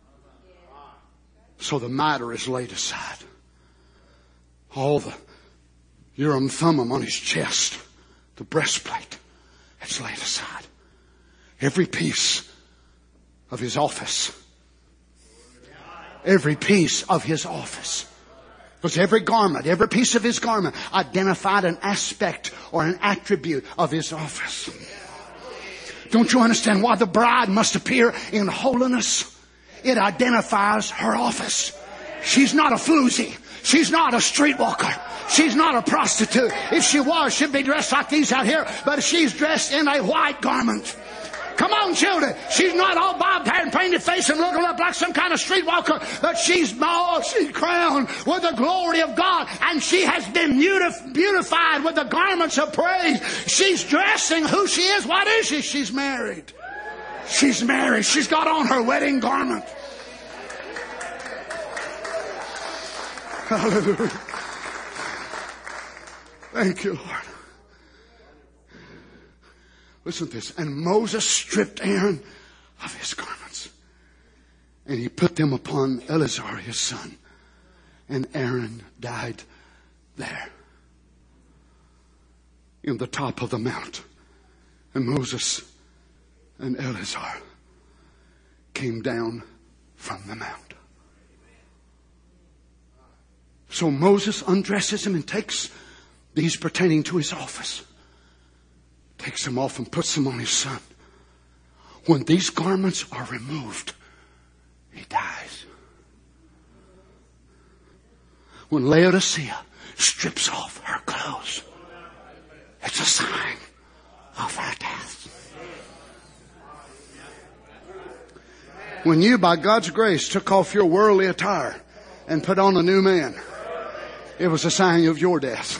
So the mitre is laid aside. All the Urim Thummim on his chest, the breastplate, it's laid aside. Every piece of his office. Every piece of his office. Because every garment, every piece of his garment identified an aspect or an attribute of his office. Don't you understand why the bride must appear in holiness? It identifies her office. She's not a floozy. She's not a streetwalker. She's not a prostitute. If she was, she'd be dressed like these out here. But she's dressed in a white garment. Come on, children. She's not all bobbed hair and painted face and looking up like some kind of streetwalker. But she's crowned with the glory of God. And she has been beautified with the garments of praise. She's dressing who she is. What is she? She's married. She's married. She's got on her wedding garment. Hallelujah. Thank you, Lord. Listen to this. And Moses stripped Aaron of his garments. And he put them upon Eleazar, his son. And Aaron died there, in the top of the mount. And Moses and Eleazar came down from the mount. So Moses undresses him and takes these pertaining to his office. Takes them off and puts them on his son. When these garments are removed, he dies. When Laodicea strips off her clothes, it's a sign of her death. When you, by God's grace, took off your worldly attire and put on a new man, it was a sign of your death.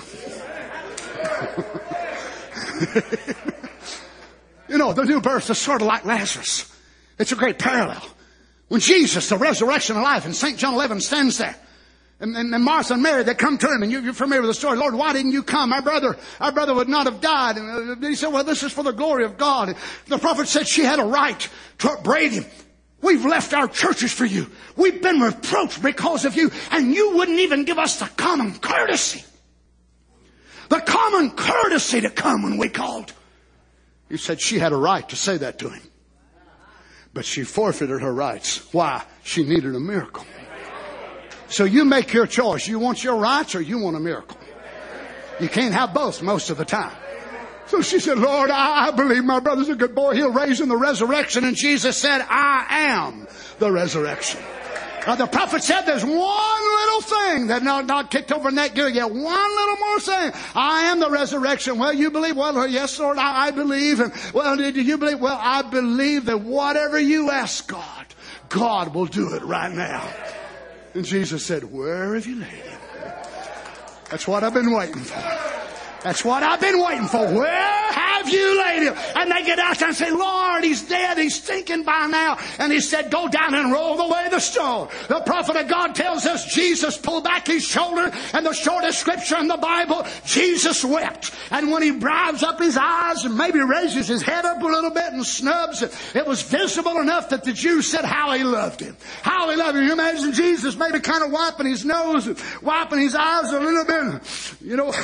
You know, the new birth is sort of like Lazarus. It's a great parallel. When Jesus, the resurrection of life, in St. John 11 stands there, and Martha and Mary, they come to him, and you're familiar with the story. Lord, why didn't you come? Our brother would not have died. And he said, well, this is for the glory of God. And the prophet said she had a right to upbraid him. We've left our churches for you. We've been reproached because of you, and you wouldn't even give us the common courtesy. The common courtesy to come when we called. He said she had a right to say that to him. But she forfeited her rights. Why? She needed a miracle. So you make your choice. You want your rights or you want a miracle. You can't have both most of the time. So she said, Lord, I believe my brother's a good boy. He'll raise in the resurrection. And Jesus said, I am the resurrection The prophet said there's one little thing that not kicked over in that gear yet. One little more thing. I am the resurrection. Well, you believe? Well, yes, Lord, I believe. And well, do you believe? Well, I believe that whatever you ask God, God will do it right now. And Jesus said, where have you laid him? That's what I've been waiting for. That's what I've been waiting for. Where have you laid him? And they get out there and say, Lord, he's dead. He's stinking by now. And he said, go down and roll away the stone. The prophet of God tells us Jesus pulled back his shoulder, and the shortest scripture in the Bible, Jesus wept. And when he drives up his eyes and maybe raises his head up a little bit and snubs, it was visible enough that the Jews said how he loved him. How he loved him. You imagine Jesus maybe kind of wiping his nose, and wiping his eyes a little bit, you know.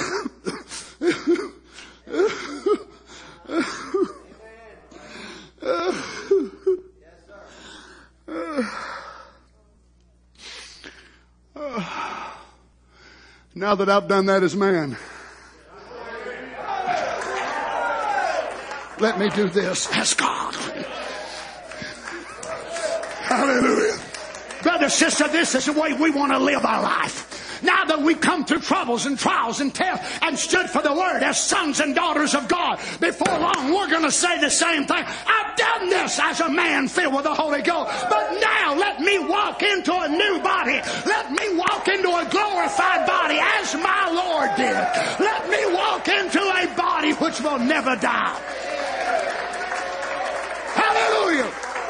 Now that I've done that as man, let me do this as God. Hallelujah. Brother, sister, this is the way we want to live our life. Now that we've come through troubles and trials and tests and stood for the Word as sons and daughters of God, before long we're going to say the same thing. I've done this as a man filled with the Holy Ghost, but now let me walk into a new body. Let me walk into a glorified body as my Lord did. Let me walk into a body which will never die. Hallelujah.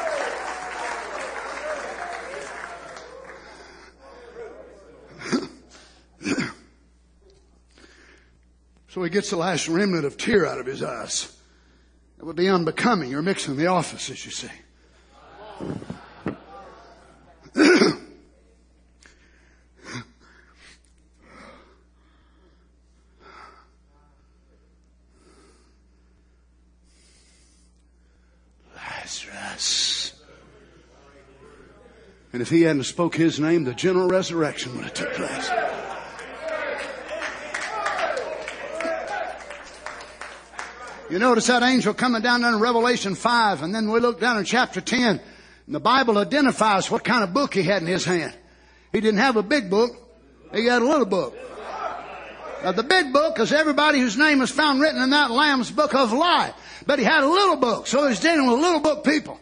So he gets the last remnant of tear out of his eyes. It would be unbecoming. You're mixing the offices, you see. Lazarus. And if he hadn't spoke his name, the general resurrection would have took place. You notice that angel coming down in Revelation 5, and then we look down in chapter 10, and the Bible identifies what kind of book he had in his hand. He didn't have a big book. He had a little book. Now, the big book is everybody whose name is found written in that Lamb's book of life. But he had a little book, so he's dealing with little book people.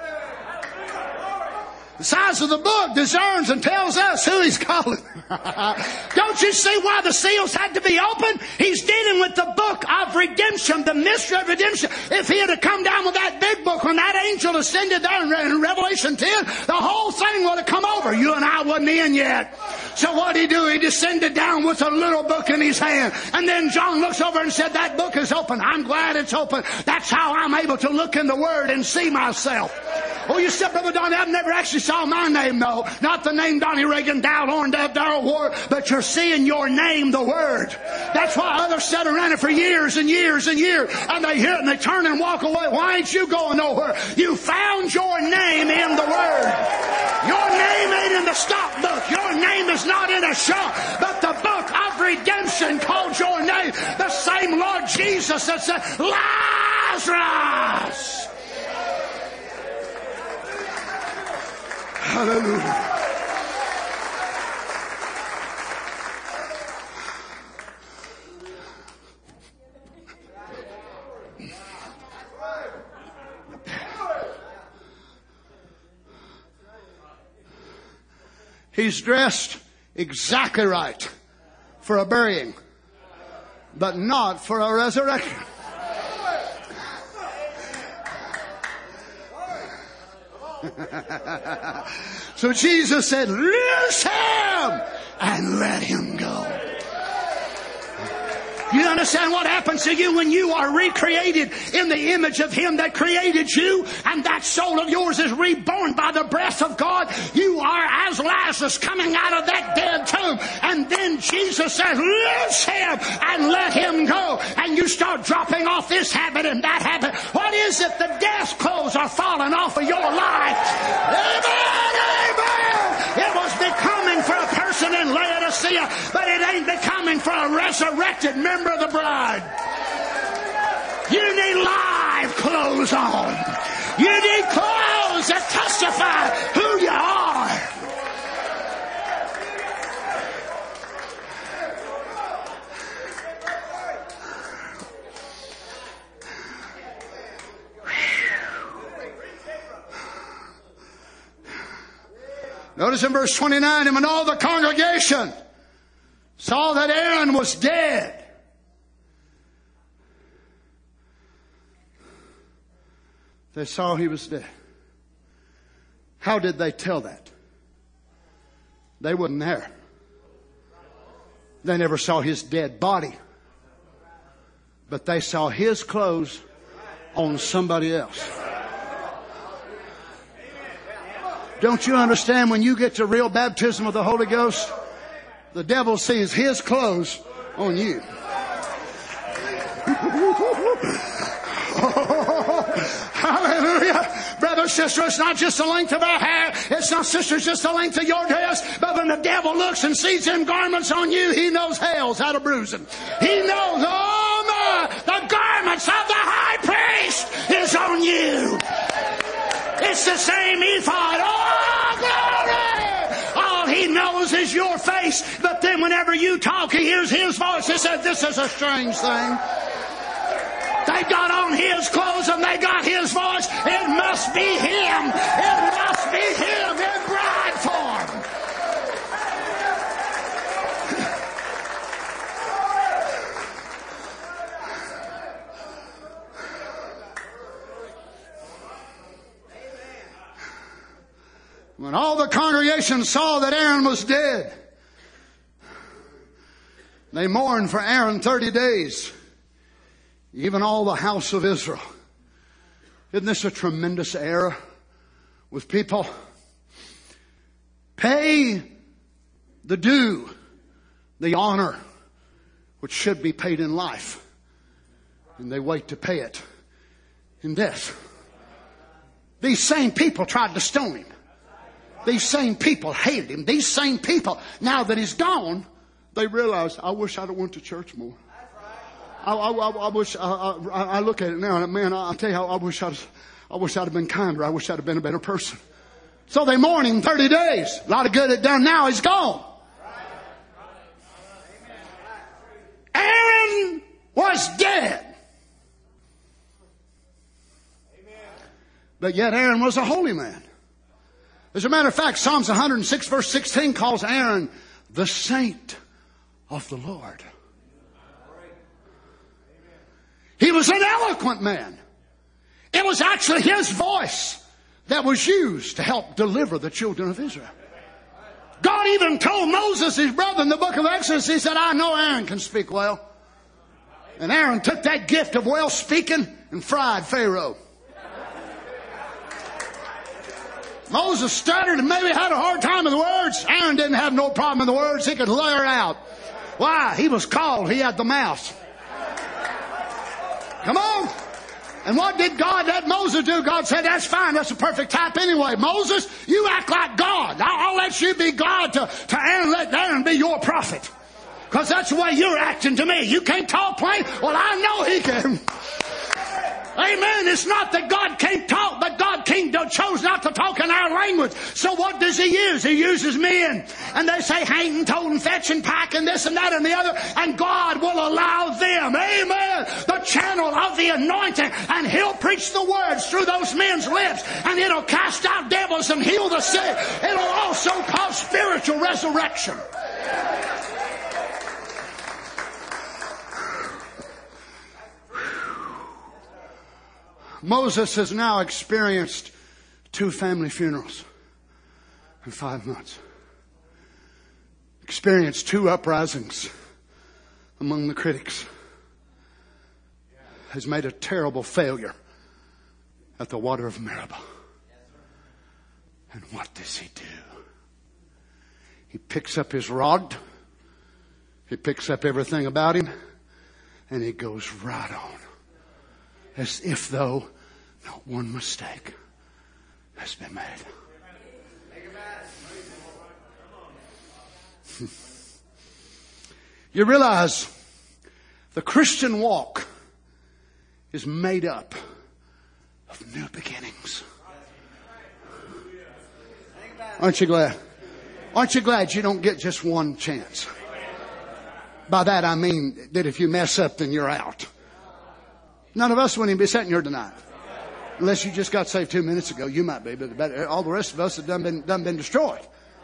The size of the book discerns and tells us who he's calling. Don't you see why the seals had to be opened? He's dealing with the book of redemption, the mystery of redemption. If he had come down with that big book when that angel ascended there in Revelation 10, the whole thing would have come over. You and I wasn't in yet. So what did he do? He descended down with a little book in his hand. And then John looks over and said, that book is open. I'm glad it's open. That's how I'm able to look in the Word and see myself. Oh, you said, Brother Donnie, I've never actually saw my name, though. Not the name Donnie Reagan, Dowd Horn, Darrell Ward, but you're seeing your name, the Word. That's why others sat around it for years and years and years, and they hear it and they turn and walk away. Why ain't you going nowhere? You found your name in the Word. Your name ain't in the stock book. Your name is not in a shop, but the book of redemption called your name. The same Lord Jesus that said, Lazarus! Hallelujah. He's dressed exactly right for a burying, but not for a resurrection. So Jesus said, loose him and let him go. You understand what happens to you when you are recreated in the image of Him that created you, and that soul of yours is reborn by the breath of God? You are as Lazarus coming out of that dead tomb. And then Jesus says, loose him and let him go. And you start dropping off this habit and that habit. What is it? The death clothes are falling off of your life. Amen, amen. It was becoming for a person in Laodicea, but it ain't becoming for a resurrected member of the bride. You need live clothes on. You need clothes that testify who you are. Notice in verse 29, and when all the congregation saw that Aaron was dead, they saw he was dead. How did they tell that? They wasn't there. They never saw his dead body. But they saw his clothes on somebody else. Don't you understand, when you get to real baptism of the Holy Ghost, the devil sees his clothes on you. Hallelujah. Brother, sister, it's not just the length of our hair. It's not, sister, just the length of your dress. But when the devil looks and sees them garments on you, he knows hell's out of bruising. He knows, oh my, the garments of the high priest is on you. It's the same ephod. Oh, glory! All he knows is your face. But then whenever you talk, he hears his voice. He says, this is a strange thing. They got on his clothes and they got his voice. It must be him. It must be him in bride form. When all the congregation saw that Aaron was dead, they mourned for Aaron 30 days. Even all the house of Israel. Isn't this a tremendous era with people? Pay the due, the honor, which should be paid in life. And they wait to pay it in death. These same people tried to stone him. These same people hated him. These same people, now that he's gone, they realize, I wish I'd have went to church more. I wish, I look at it now and man, I'll tell you how I wish I'd have been kinder. I wish I'd have been a better person. So they mourn him 30 days. A lot of good it done. Now he's gone. Aaron was dead. But yet Aaron was a holy man. As a matter of fact, Psalms 106 verse 16 calls Aaron the saint of the Lord. He was an eloquent man. It was actually his voice that was used to help deliver the children of Israel. God even told Moses, his brother, in the book of Exodus, he said, I know Aaron can speak well. And Aaron took that gift of well speaking and fried Pharaoh. Moses stuttered and maybe had a hard time with the words. Aaron didn't have no problem with the words. He could lay her out. Why? He was called. He had the mouth. Come on. And what did God let Moses do? God said, that's fine. That's a perfect type anyway. Moses, you act like God. I'll let you be God to Aaron. Let Aaron be your prophet. Because that's the way you're acting to me. You can't talk plain. Well, I know he can. Amen. It's not that God can't talk, but God chose not to talk in our language. So what does he use? He uses men. And they say hang and told and fetch and pack and this and that and the other. And God will allow them, amen, the channel of the anointing. And he'll preach the words through those men's lips. And it'll cast out devils and heal the sick. It'll also cause spiritual resurrection. Moses has now experienced 2 family funerals in 5 months. Experienced 2 uprisings among the critics. Has made a terrible failure at the water of Meribah. And what does he do? He picks up his rod. He picks up everything about him. And he goes right on. As if though not one mistake has been made. You realize the Christian walk is made up of new beginnings. Aren't you glad? Aren't you glad you don't get just one chance? By that I mean that if you mess up, then you're out. None of us wouldn't even be sitting here tonight. Unless you just got saved 2 minutes ago. You might be, but all the rest of us have done been destroyed.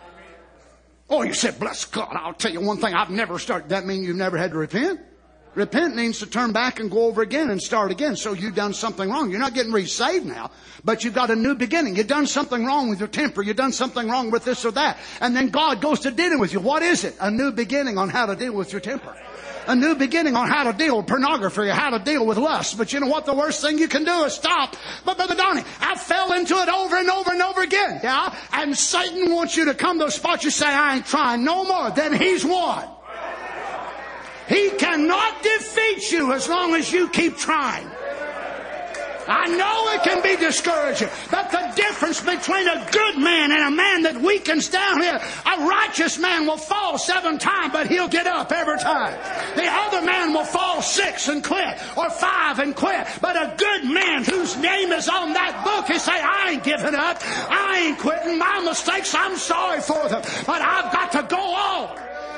Oh, you said, bless God, I'll tell you one thing, I've never started. That mean you've never had to repent? Repent means to turn back and go over again and start again. So you've done something wrong. You're not getting re-saved now, but you've got a new beginning. You've done something wrong with your temper. You've done something wrong with this or that. And then God goes to dealing with you. What is it? A new beginning on how to deal with your temper. A new beginning on how to deal with pornography or how to deal with lust. But you know what? The worst thing you can do is stop. But Brother Donnie, I fell into it over and over and over again. Yeah? And Satan wants you to come to a spot you say, I ain't trying no more. Then he's won. He cannot defeat you as long as you keep trying. I know it can be discouraging, but the difference between a good man and a man that weakens down here, a righteous man will fall 7 times, but he'll get up every time. The other man will fall 6 and quit, or 5 and quit. But a good man whose name is on that book, he say, I ain't giving up. I ain't quitting. My mistakes, I'm sorry for them, but I've got to go on.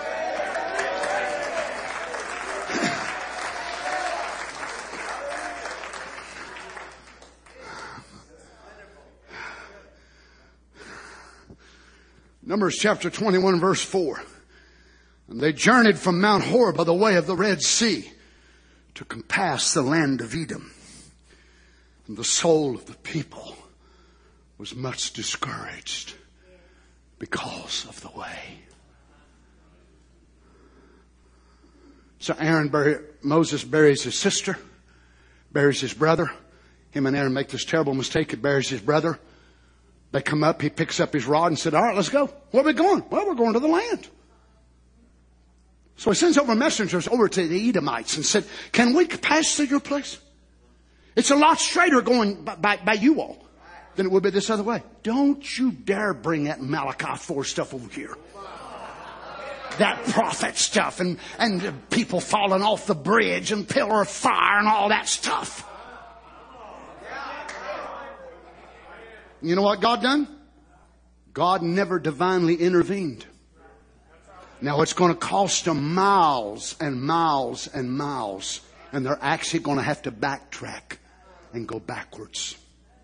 Numbers chapter 21 verse 4. And they journeyed from Mount Hor by the way of the Red Sea to compass the land of Edom. And the soul of the people was much discouraged because of the way. So Moses buries his sister, buries his brother. Him and Aaron make this terrible mistake. He buries his brother. They come up, he picks up his rod and said, all right, let's go. Where are we going? Well, we're going to the land. So he sends over messengers over to the Edomites and said, can we pass through your place? It's a lot straighter going by you all than it would be this other way. Don't you dare bring that Malachi 4 stuff over here. That prophet stuff and people falling off the bridge and pillar of fire and all that stuff. You know what God done? God never divinely intervened. Now it's going to cost them miles and miles and miles. And they're actually going to have to backtrack and go backwards.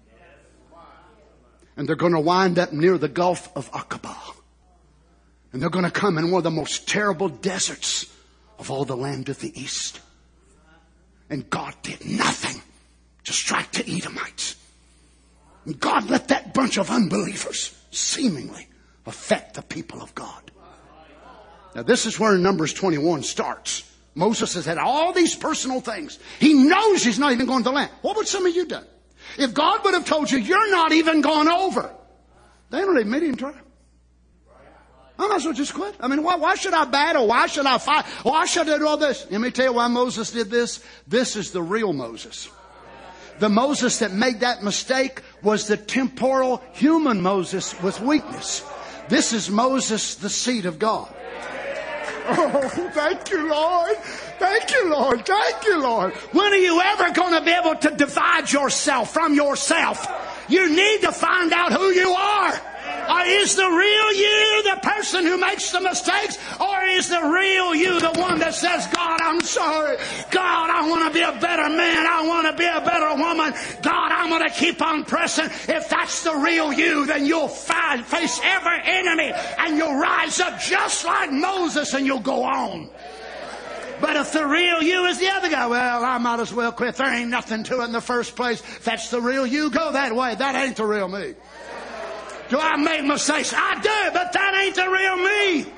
And they're going to wind up near the Gulf of Aqaba. And they're going to come in one of the most terrible deserts of all the land of the east. And God did nothing to strike the Edomites. And God let that bunch of unbelievers seemingly affect the people of God. Now this is where Numbers 21 starts. Moses has had all these personal things. He knows he's not even going to the land. What would some of you done? If God would have told you, you're not even going over. They don't even made him try. I might as well just quit. I mean, why should I battle? Why should I fight? Why should I do all this? Let me tell you why Moses did this. This is the real Moses. The Moses that made that mistake was the temporal human Moses with weakness. This is Moses, the seed of God. Oh, thank you, Lord. Thank you, Lord. Thank you, Lord. When are you ever going to be able to divide yourself from yourself? You need to find out who you are. Or is the real you the person who makes the mistakes? Or is the real you the one that says, God, I'm sorry. God, I want to be a better man. I want to be a better woman. God, I'm going to keep on pressing. If that's the real you, then you'll face every enemy and you'll rise up just like Moses and you'll go on. But if the real you is the other guy, well, I might as well quit. There ain't nothing to it in the first place. If that's the real you, go that way. That ain't the real me. Do I make mistakes? I do, but that ain't the real me.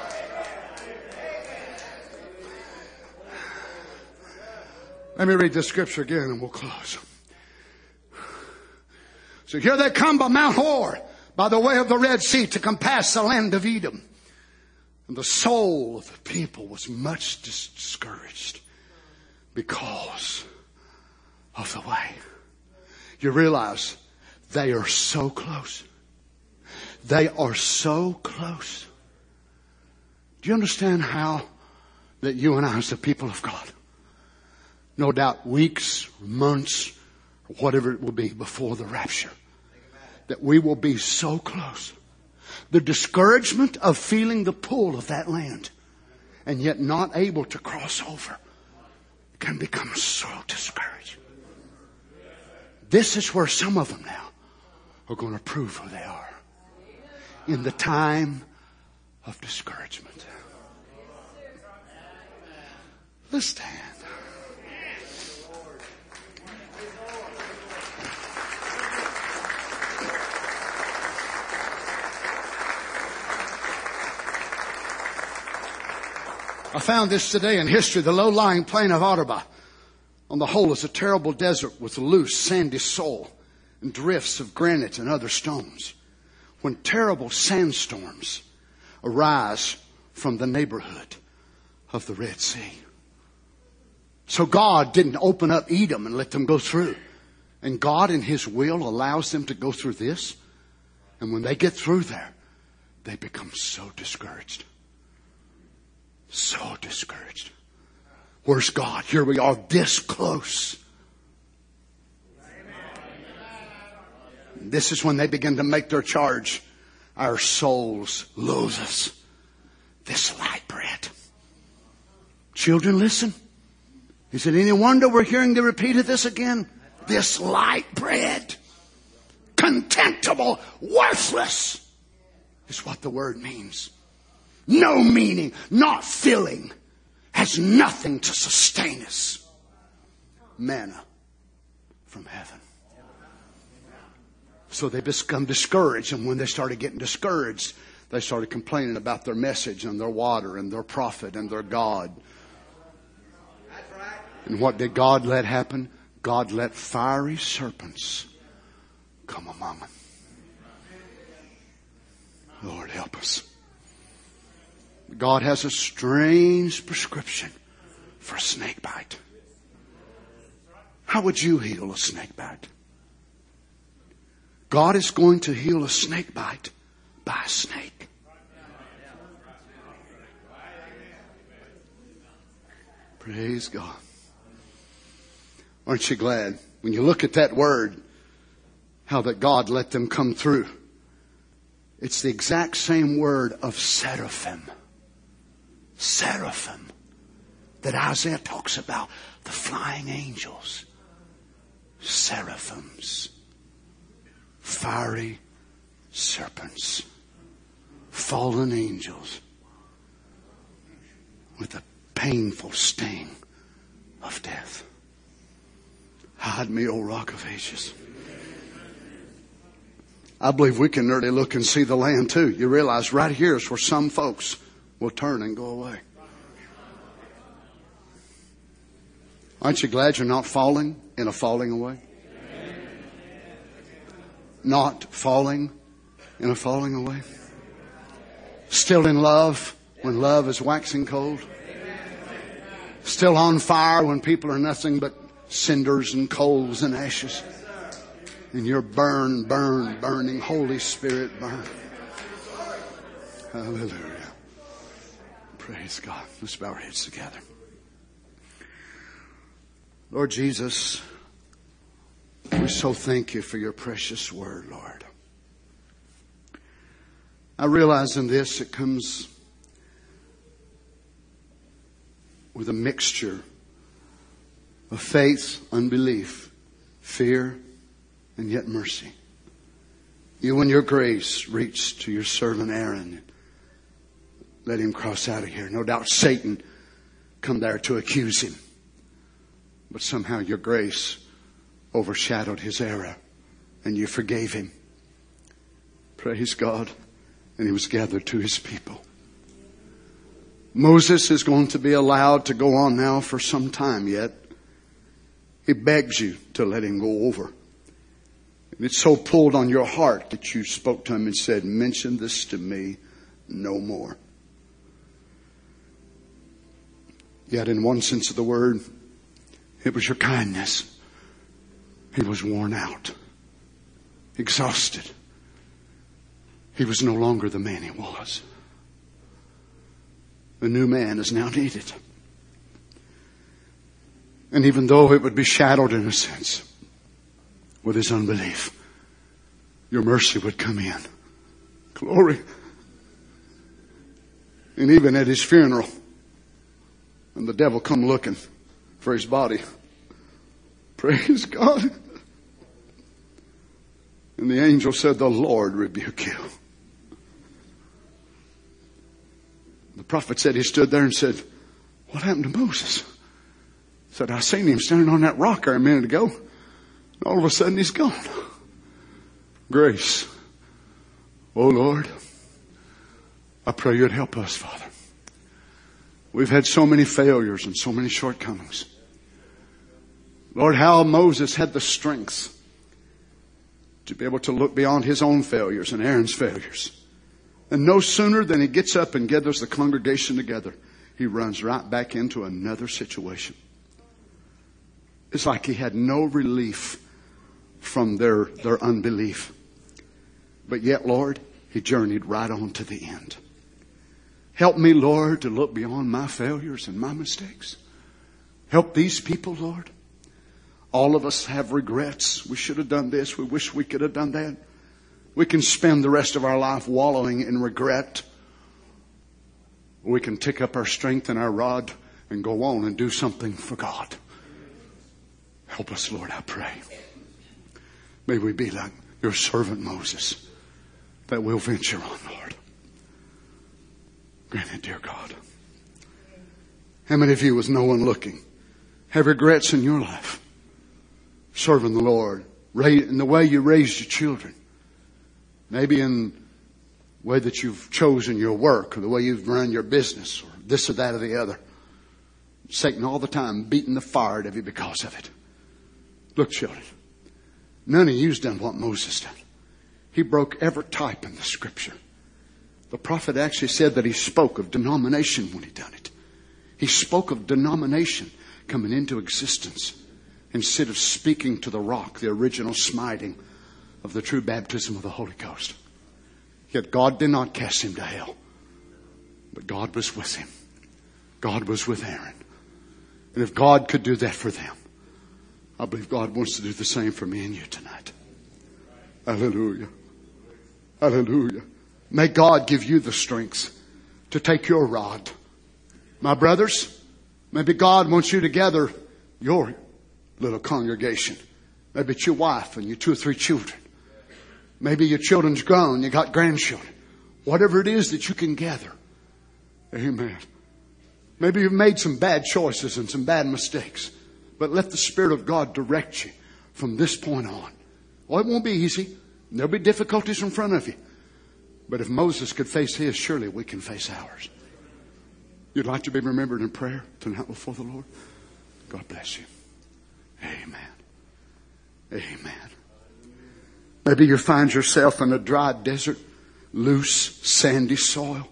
Let me read this scripture again and we'll close. So here they come by Mount Hor, by the way of the Red Sea, to compass the land of Edom. And the soul of the people was much discouraged because of the way. You realize they are so close. They are so close. Do you understand how that you and I as the people of God, no doubt weeks, months, or whatever it will be before the rapture, that we will be so close. The discouragement of feeling the pull of that land and yet not able to cross over can become so discouraging. This is where some of them now are going to prove who they are. In the time of discouragement. Let's stand. I found this today in history. The low-lying plain of Araba on the whole is a terrible desert with loose, sandy soil and drifts of granite and other stones. When terrible sandstorms arise from the neighborhood of the Red Sea. So God didn't open up Edom and let them go through. And God in His will allows them to go through this. And when they get through there, they become so discouraged. So discouraged. Where's God? Here we are this close. This is when they begin to make their charge. Our souls loathe us. This light bread. Children, listen. Is it any wonder we're hearing the repeat of this again? This light bread. Contemptible, worthless is what the word means. No meaning, not filling, has nothing to sustain us. Manna from heaven. So they become discouraged, and when they started getting discouraged, they started complaining about their message and their water and their prophet and their God. And what did God let happen? God let fiery serpents come among them. Lord, help us. God has a strange prescription for a snake bite. How would you heal a snake bite? God is going to heal a snake bite by a snake. Praise God. Aren't you glad when you look at that word, how that God let them come through? It's the exact same word of seraphim. Seraphim that Isaiah talks about, the flying angels. Seraphims. Fiery serpents. Fallen angels with a painful sting of death. Hide me, O Rock of Ages. I believe we can nearly look and see the land too. You realize right here is where some folks will turn and go away. Aren't you glad you're not falling in a falling away? Not falling in a falling away. Still in love when love is waxing cold. Still on fire when people are nothing but cinders and coals and ashes. And you're burning. Holy Spirit, burn. Hallelujah. Praise God. Let's bow our heads together. Lord Jesus, we so thank you for your precious word, Lord. I realize in this it comes with a mixture of faith, unbelief, fear, and yet mercy. You in your grace reached to your servant Aaron. Let him cross out of here. No doubt Satan come there to accuse him. But somehow your grace overshadowed his error and you forgave him. Praise God. And he was gathered to his people. Moses is going to be allowed to go on now for some time yet. He begs you to let him go over. And it's so pulled on your heart that you spoke to him and said, mention this to me no more. Yet in one sense of the word, it was your kindness. He was worn out, exhausted. He was no longer the man he was. A new man is now needed. And even though it would be shadowed in a sense with his unbelief, your mercy would come in. Glory. And even at his funeral, when the devil come looking for his body, praise God. And the angel said, the Lord rebuke you. prophet said he stood there and said, what happened to Moses? He said, I seen him standing on that rock there a minute ago. And all of a sudden he's gone. Grace. Oh Lord, I pray you'd help us, Father. We've had so many failures and so many shortcomings. Lord, how Moses had the strength to be able to look beyond his own failures and Aaron's failures. And no sooner than he gets up and gathers the congregation together, he runs right back into another situation. It's like he had no relief from their unbelief. But yet, Lord, he journeyed right on to the end. Help me, Lord, to look beyond my failures and my mistakes. Help these people, Lord. All of us have regrets. We should have done this. We wish we could have done that. We can spend the rest of our life wallowing in regret. We can take up our strength and our rod and go on and do something for God. Help us, Lord, I pray. May we be like your servant Moses, that we'll venture on, Lord. Grant it, dear God. How many of you, with no one looking, have regrets in your life? Serving the Lord, in the way you raised your children. Maybe in the way that you've chosen your work, or the way you've run your business, or this or that or the other. Satan all the time beating the fire out of you because of it. Look, children, none of you's done what Moses did. He broke every type in the Scripture. The prophet actually said that he spoke of denomination when he done it. He spoke of denomination coming into existence instead of speaking to the rock, the original smiting of the true baptism of the Holy Ghost. Yet God did not cast him to hell, but God was with him. God was with Aaron. And if God could do that for them, I believe God wants to do the same for me and you tonight. Hallelujah. Hallelujah. May God give you the strength to take your rod. My brothers, maybe God wants you to gather your little congregation. Maybe it's your wife and your 2 or 3 children. Maybe your children's grown, you got grandchildren. Whatever it is that you can gather. Amen. Maybe you've made some bad choices and some bad mistakes. But let the Spirit of God direct you from this point on. Well, it won't be easy. There'll be difficulties in front of you. But if Moses could face his, surely we can face ours. You'd like to be remembered in prayer tonight before the Lord? God bless you. Amen. Amen. Maybe you find yourself in a dry desert, loose, sandy soil.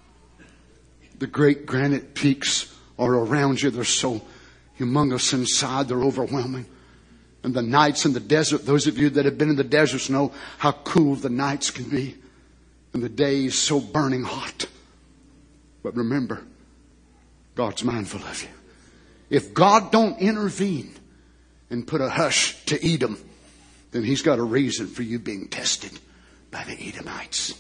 The great granite peaks are around you. They're so humongous inside. They're overwhelming. And the nights in the desert, those of you that have been in the deserts know how cool the nights can be. And the days so burning hot. But remember, God's mindful of you. If God don't intervene and put a hush to Edom, then He's got a reason for you being tested by the Edomites.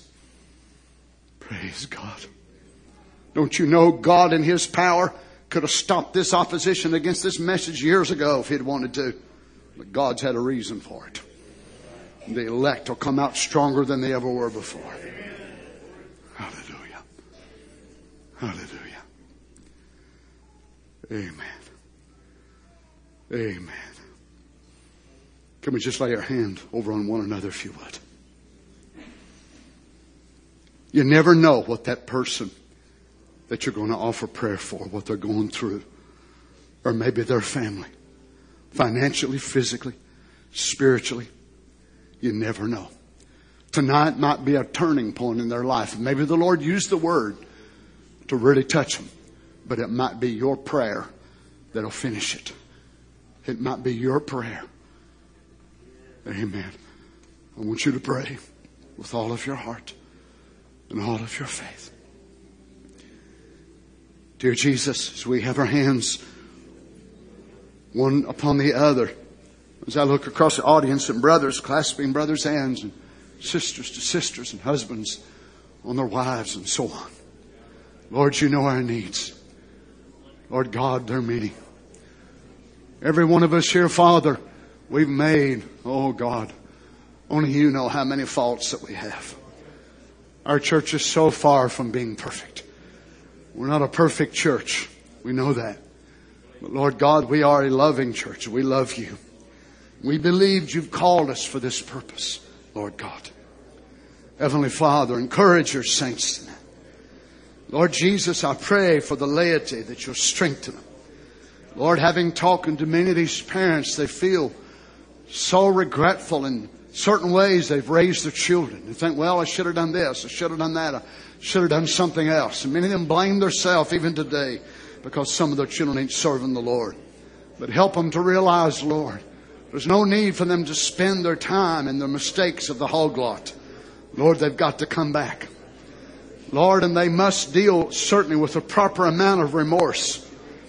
Praise God. Don't you know God in His power could have stopped this opposition against this message years ago if He'd wanted to. But God's had a reason for it. The elect will come out stronger than they ever were before. Hallelujah. Hallelujah. Amen. Amen. Can we just lay our hand over on one another if you would? You never know what that person that you're going to offer prayer for, what they're going through. Or maybe their family. Financially, physically, spiritually. You never know. Tonight might be a turning point in their life. Maybe the Lord used the word to really touch them. But it might be your prayer that'll finish it. It might be your prayer. Amen. I want you to pray with all of your heart and all of your faith. Dear Jesus, as we have our hands one upon the other, as I look across the audience and brothers clasping brothers' hands and sisters to sisters and husbands on their wives and so on. Lord, you know our needs. Lord God, they're many. Every one of us here, Father, we've made, oh God, only you know how many faults that we have. Our church is so far from being perfect. We're not a perfect church. We know that. But Lord God, we are a loving church. We love you. We believed you've called us for this purpose, Lord God. Heavenly Father, encourage your saints tonight. Lord Jesus, I pray for the laity that you'll strengthen them. Lord, having talked to many of these parents, they feel so regretful in certain ways they've raised their children. They think, well, I should have done this, I should have done that, I should have done something else. And many of them blame themselves even today because some of their children ain't serving the Lord. But help them to realize, Lord, there's no need for them to spend their time in the mistakes of the hog lot. Lord, they've got to come back. Lord, and they must deal certainly with the proper amount of remorse.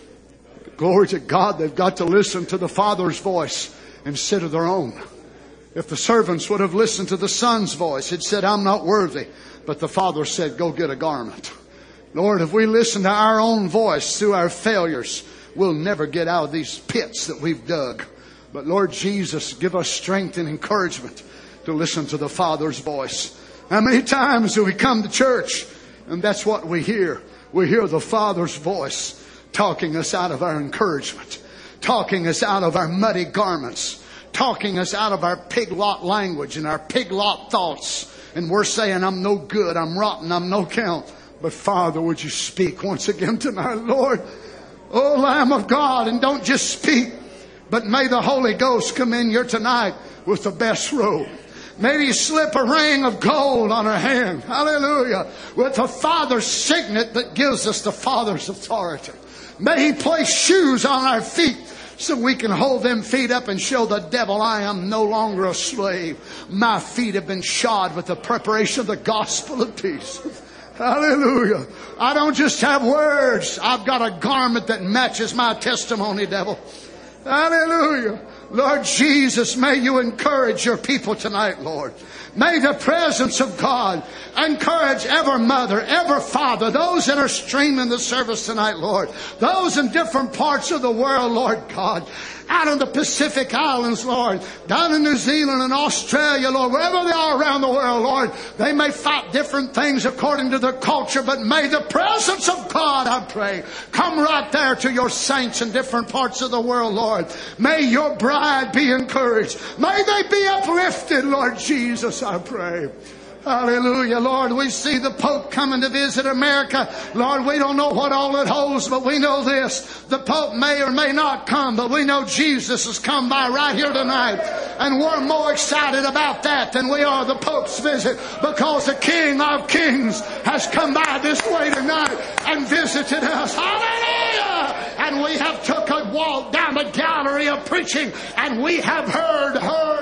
Glory to God, they've got to listen to the Father's voice instead of their own. If the servants would have listened to the Son's voice, it said, I'm not worthy. But the Father said, go get a garment. Lord, if we listen to our own voice through our failures, we'll never get out of these pits that we've dug. But Lord Jesus, give us strength and encouragement to listen to the Father's voice. How many times do we come to church and that's what we hear? We hear the Father's voice talking us out of our encouragement, talking us out of our muddy garments, talking us out of our pig lot language and our pig lot thoughts. And we're saying, I'm no good, I'm rotten, I'm no count. But Father, would you speak once again tonight, Lord? Oh, Lamb of God, and don't just speak, but may the Holy Ghost come in here tonight with the best robe. May He slip a ring of gold on her hand. Hallelujah. With the Father's signet that gives us the Father's authority. May He place shoes on our feet so we can hold them feet up and show the devil I am no longer a slave. My feet have been shod with the preparation of the gospel of peace. Hallelujah. I don't just have words. I've got a garment that matches my testimony, devil. Hallelujah. Lord Jesus, may you encourage your people tonight, Lord. May the presence of God encourage every mother, every father, those that are streaming the service tonight, Lord. Those in different parts of the world, Lord God. Out in the Pacific Islands, Lord. Down in New Zealand and Australia, Lord. Wherever they are around the world, Lord. They may fight different things according to their culture, but may the presence of God, I pray, come right there to your saints in different parts of the world, Lord. May your bride be encouraged. May they be uplifted, Lord Jesus, I pray. Hallelujah. Lord, we see the Pope coming to visit America. Lord, we don't know what all it holds, but we know this. The Pope may or may not come, but we know Jesus has come by right here tonight. And we're more excited about that than we are the Pope's visit, because the King of Kings has come by this way tonight and visited us. Hallelujah. And we have took a walk down the gallery of preaching, and we have heard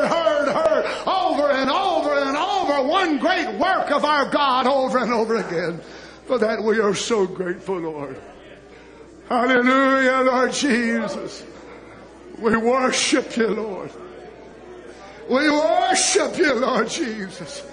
over and over and over one great work of our God over and over again. For that we are so grateful, Lord. Hallelujah, Lord Jesus. We worship you, Lord. We worship you, Lord Jesus.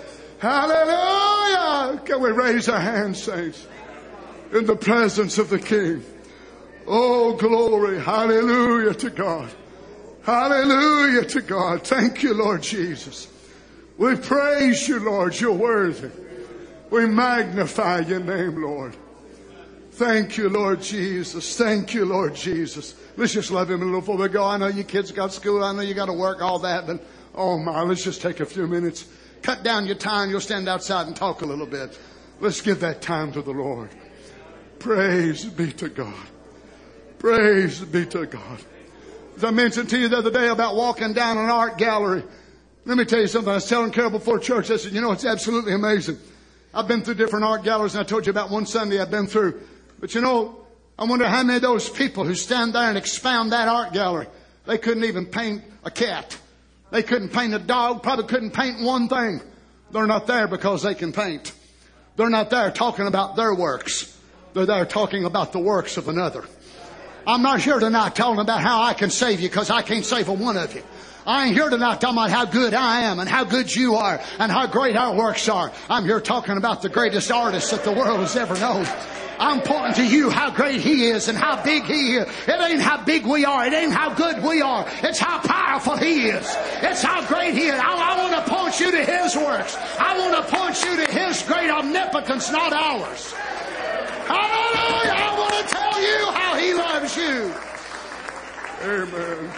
Hallelujah. Can we raise our hands, saints, in the presence of the King? Oh, glory. Hallelujah to God. Hallelujah to God. Thank you, Lord Jesus. We praise you, Lord. You're worthy. We magnify your name, Lord. Thank you, Lord Jesus. Thank you, Lord Jesus. Let's just love him a little before we go. I know you kids got school. I know you got to work, all that. But, oh my, let's just take a few minutes. Cut down your time. You'll stand outside and talk a little bit. Let's give that time to the Lord. Praise be to God. Praise be to God. As I mentioned to you the other day about walking down an art gallery, let me tell you something. I was telling Carol before church, I said, you know, it's absolutely amazing. I've been through different art galleries, and I told you about one Sunday I've been through. But you know, I wonder how many of those people who stand there and expound that art gallery, they couldn't even paint a cat. They couldn't paint a dog, probably couldn't paint one thing. They're not there because they can paint. They're not there talking about their works. They're there talking about the works of another. I'm not here tonight talking about how I can save you, because I can't save a one of you. I ain't here tonight talking about how good I am and how good you are and how great our works are. I'm here talking about the greatest artist that the world has ever known. I'm pointing to you how great He is and how big He is. It ain't how big we are. It ain't how good we are. It's how powerful He is. It's how great He is. I want to point you to His works. I want to point you to His great omnipotence, not ours. Hallelujah! Hallelujah! I want to tell you how He loves you. Amen.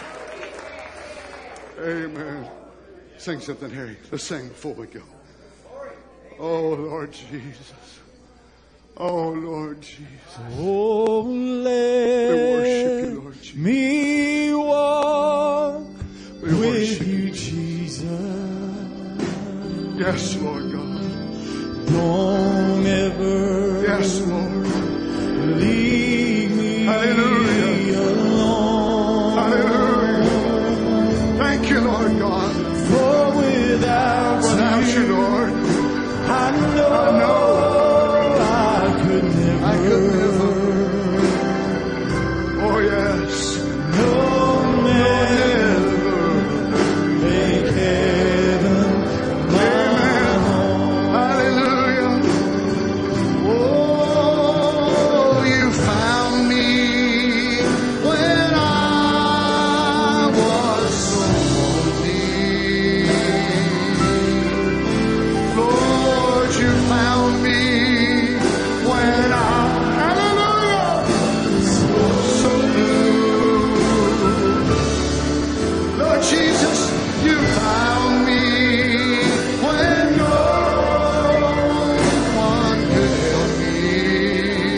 Amen. Sing something, Harry. Let's sing before we go. Oh, Lord Jesus. Oh, Lord Jesus. Oh, let We worship you, Lord Jesus. me walk We with worship you, Jesus. Yes, Lord God. Don't ever Yes, Lord. leave me Hallelujah. alone. Hallelujah. Thank you, Lord God. For without you, Lord, I know I could never. I could never. Oh, yes. No, never make heaven my home. Hallelujah. Oh, you found me when I was so lonely. Lord, you found me when hallelujah, so blue. Lord Jesus, you found me when no one could help me.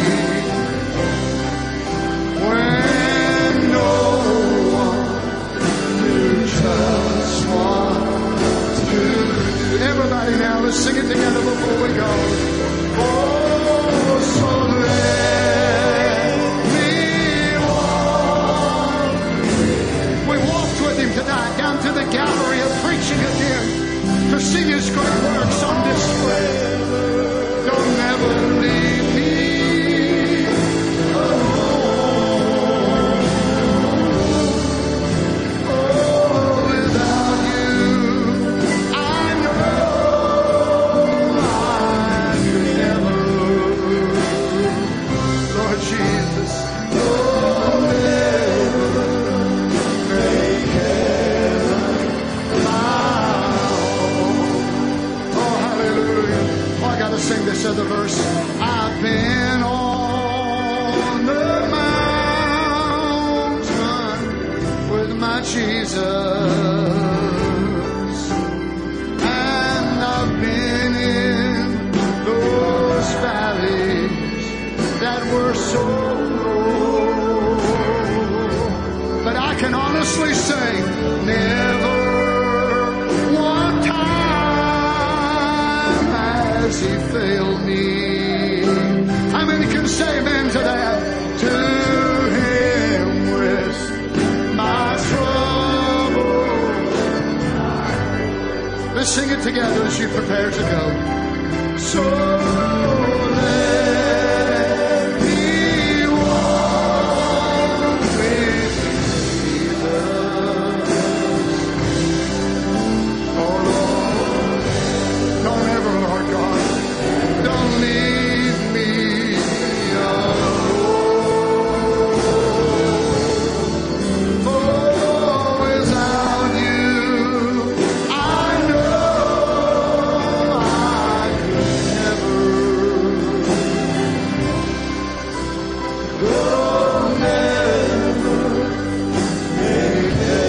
When no one knew just what to do. Everybody now, let's sing it together before we go. Oh, so let me walk. We walked with Him tonight down to the gallery of preaching again to see His great works on display. Don't ever leave me alone. Oh, without you, I know I could never. Lord Jesus, don't ever make heaven my home. Oh, hallelujah. Oh, I got to sing this other verse. I've been on the mountain with my Jesus, and I've been in those valleys that were so low. But I can honestly say, never one time has He failed me. How many can say amen to that? To Him rest my trouble. Let's sing it together as you prepare to go. So let me walk with Jesus. Oh Lord, don't ever, Lord God, don't leave me alone. Oh, without you, I know I could never. Don't ever make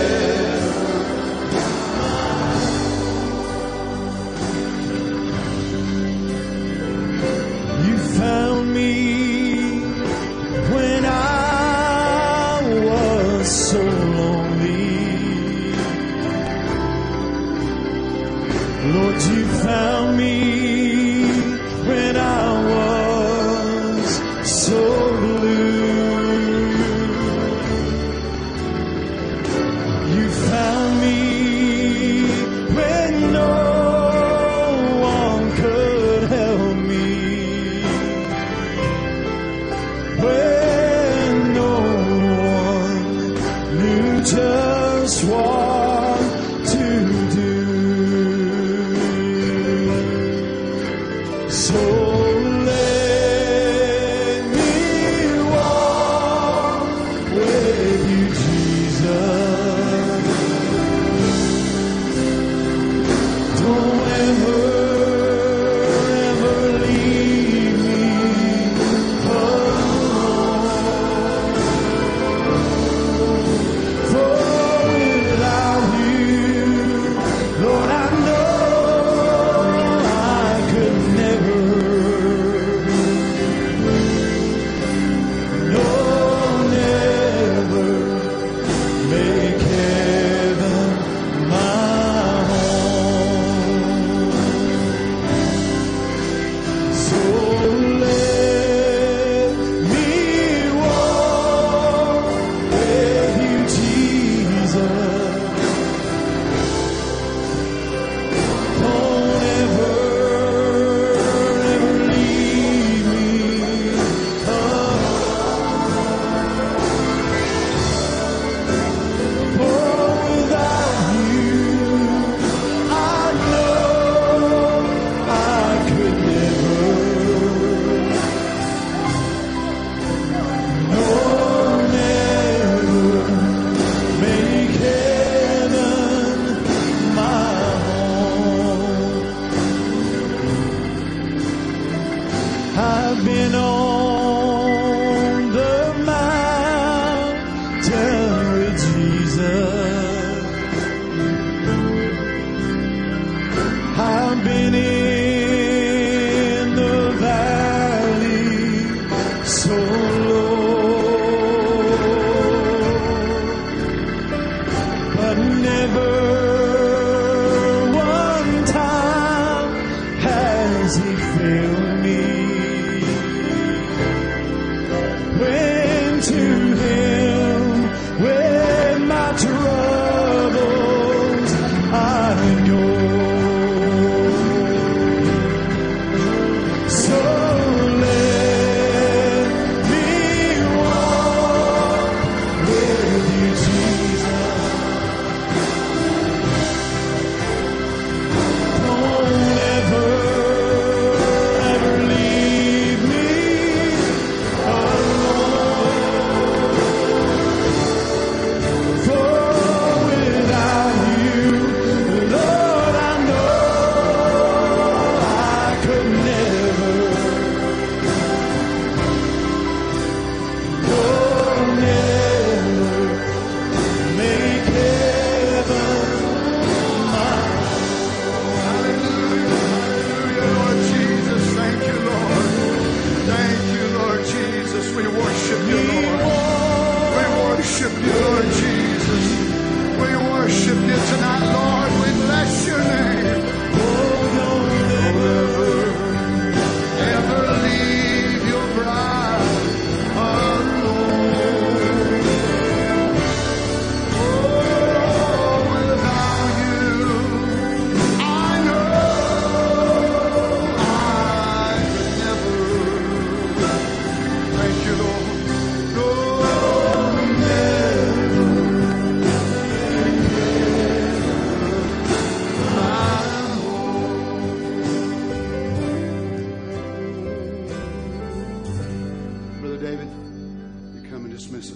You found me when I was so lonely. Lord, you found me when I was so blue. You found me when no one could help me. When no one knew just what to do.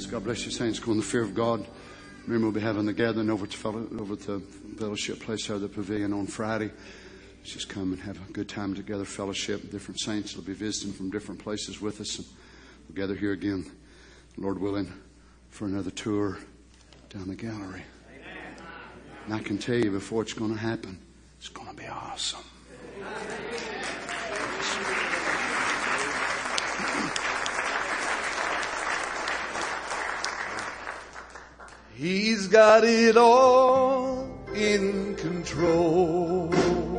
God bless you, saints. Go in the fear of God. Remember, we'll be having the gathering over at the fellowship place there, the pavilion on Friday. Let's just come and have a good time together, fellowship. Different saints will be visiting from different places with us. And we'll gather here again, Lord willing, for another tour down the gallery. And I can tell you before it's going to happen, it's going to be awesome. He's got it all in control.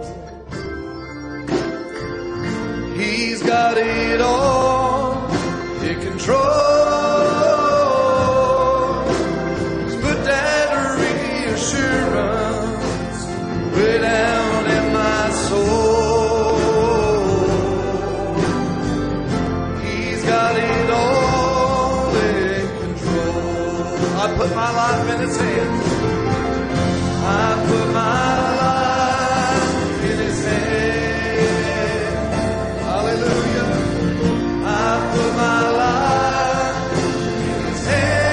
He's got it all in control. He's put that reassurance way down in my soul. He's got it all in control. I put my life in His hands. I put my life in His hands. Hallelujah. I put my life in His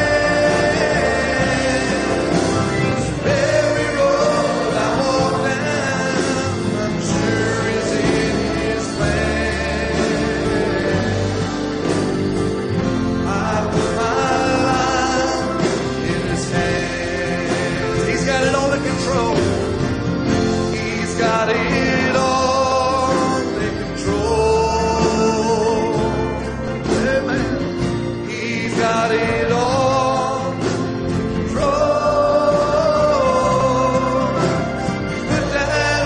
hands. Every road I walk down, I'm sure is in His plan. I put my life in His hands. He's got it all in control. He's got it all in control. Amen. He's got it all in control. Put that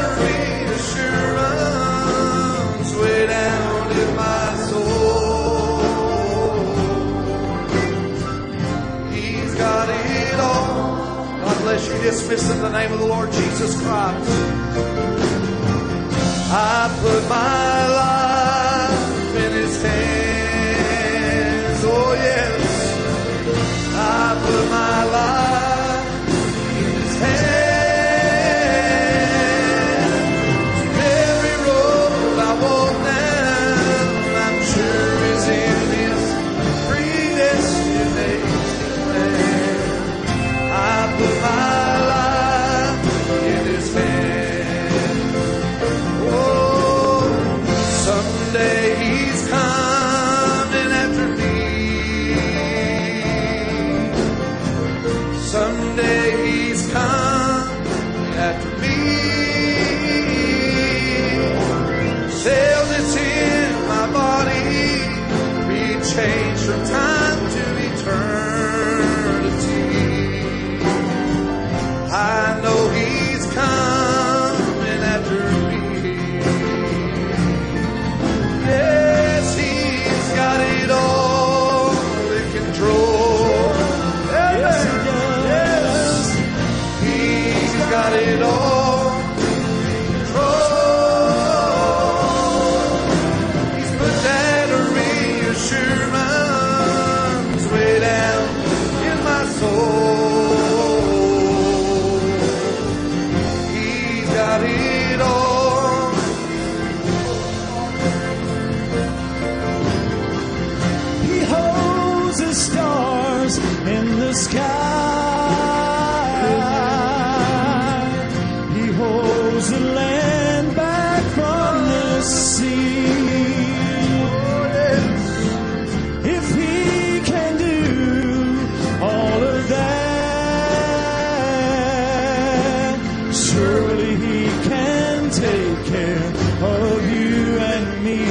reassurance way down in my soul. He's got it all. God bless you. Dismiss in the name of the Lord Jesus Christ. I put my life in His hands. Oh yes, I put my life in His hands. Every road I walk down, I'm sure is in His predestinated plan. I put my life in His hands. Oh, someday He's coming after me. Someday He's coming after me. Cells that's in my body be changed from time to eternity. I know He's coming after me. Yes, He's got it all in control. Yes, He does. He's got it all in control. He's put that reassurance way down in my soul. He's got it all. He holds the stars in the sky. He holds the land back from the sea. If He can do all of that, surely He can take care of you and me.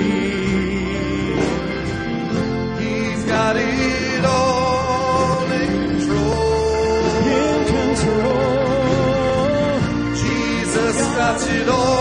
He's got it all in control. In control. Jesus got it all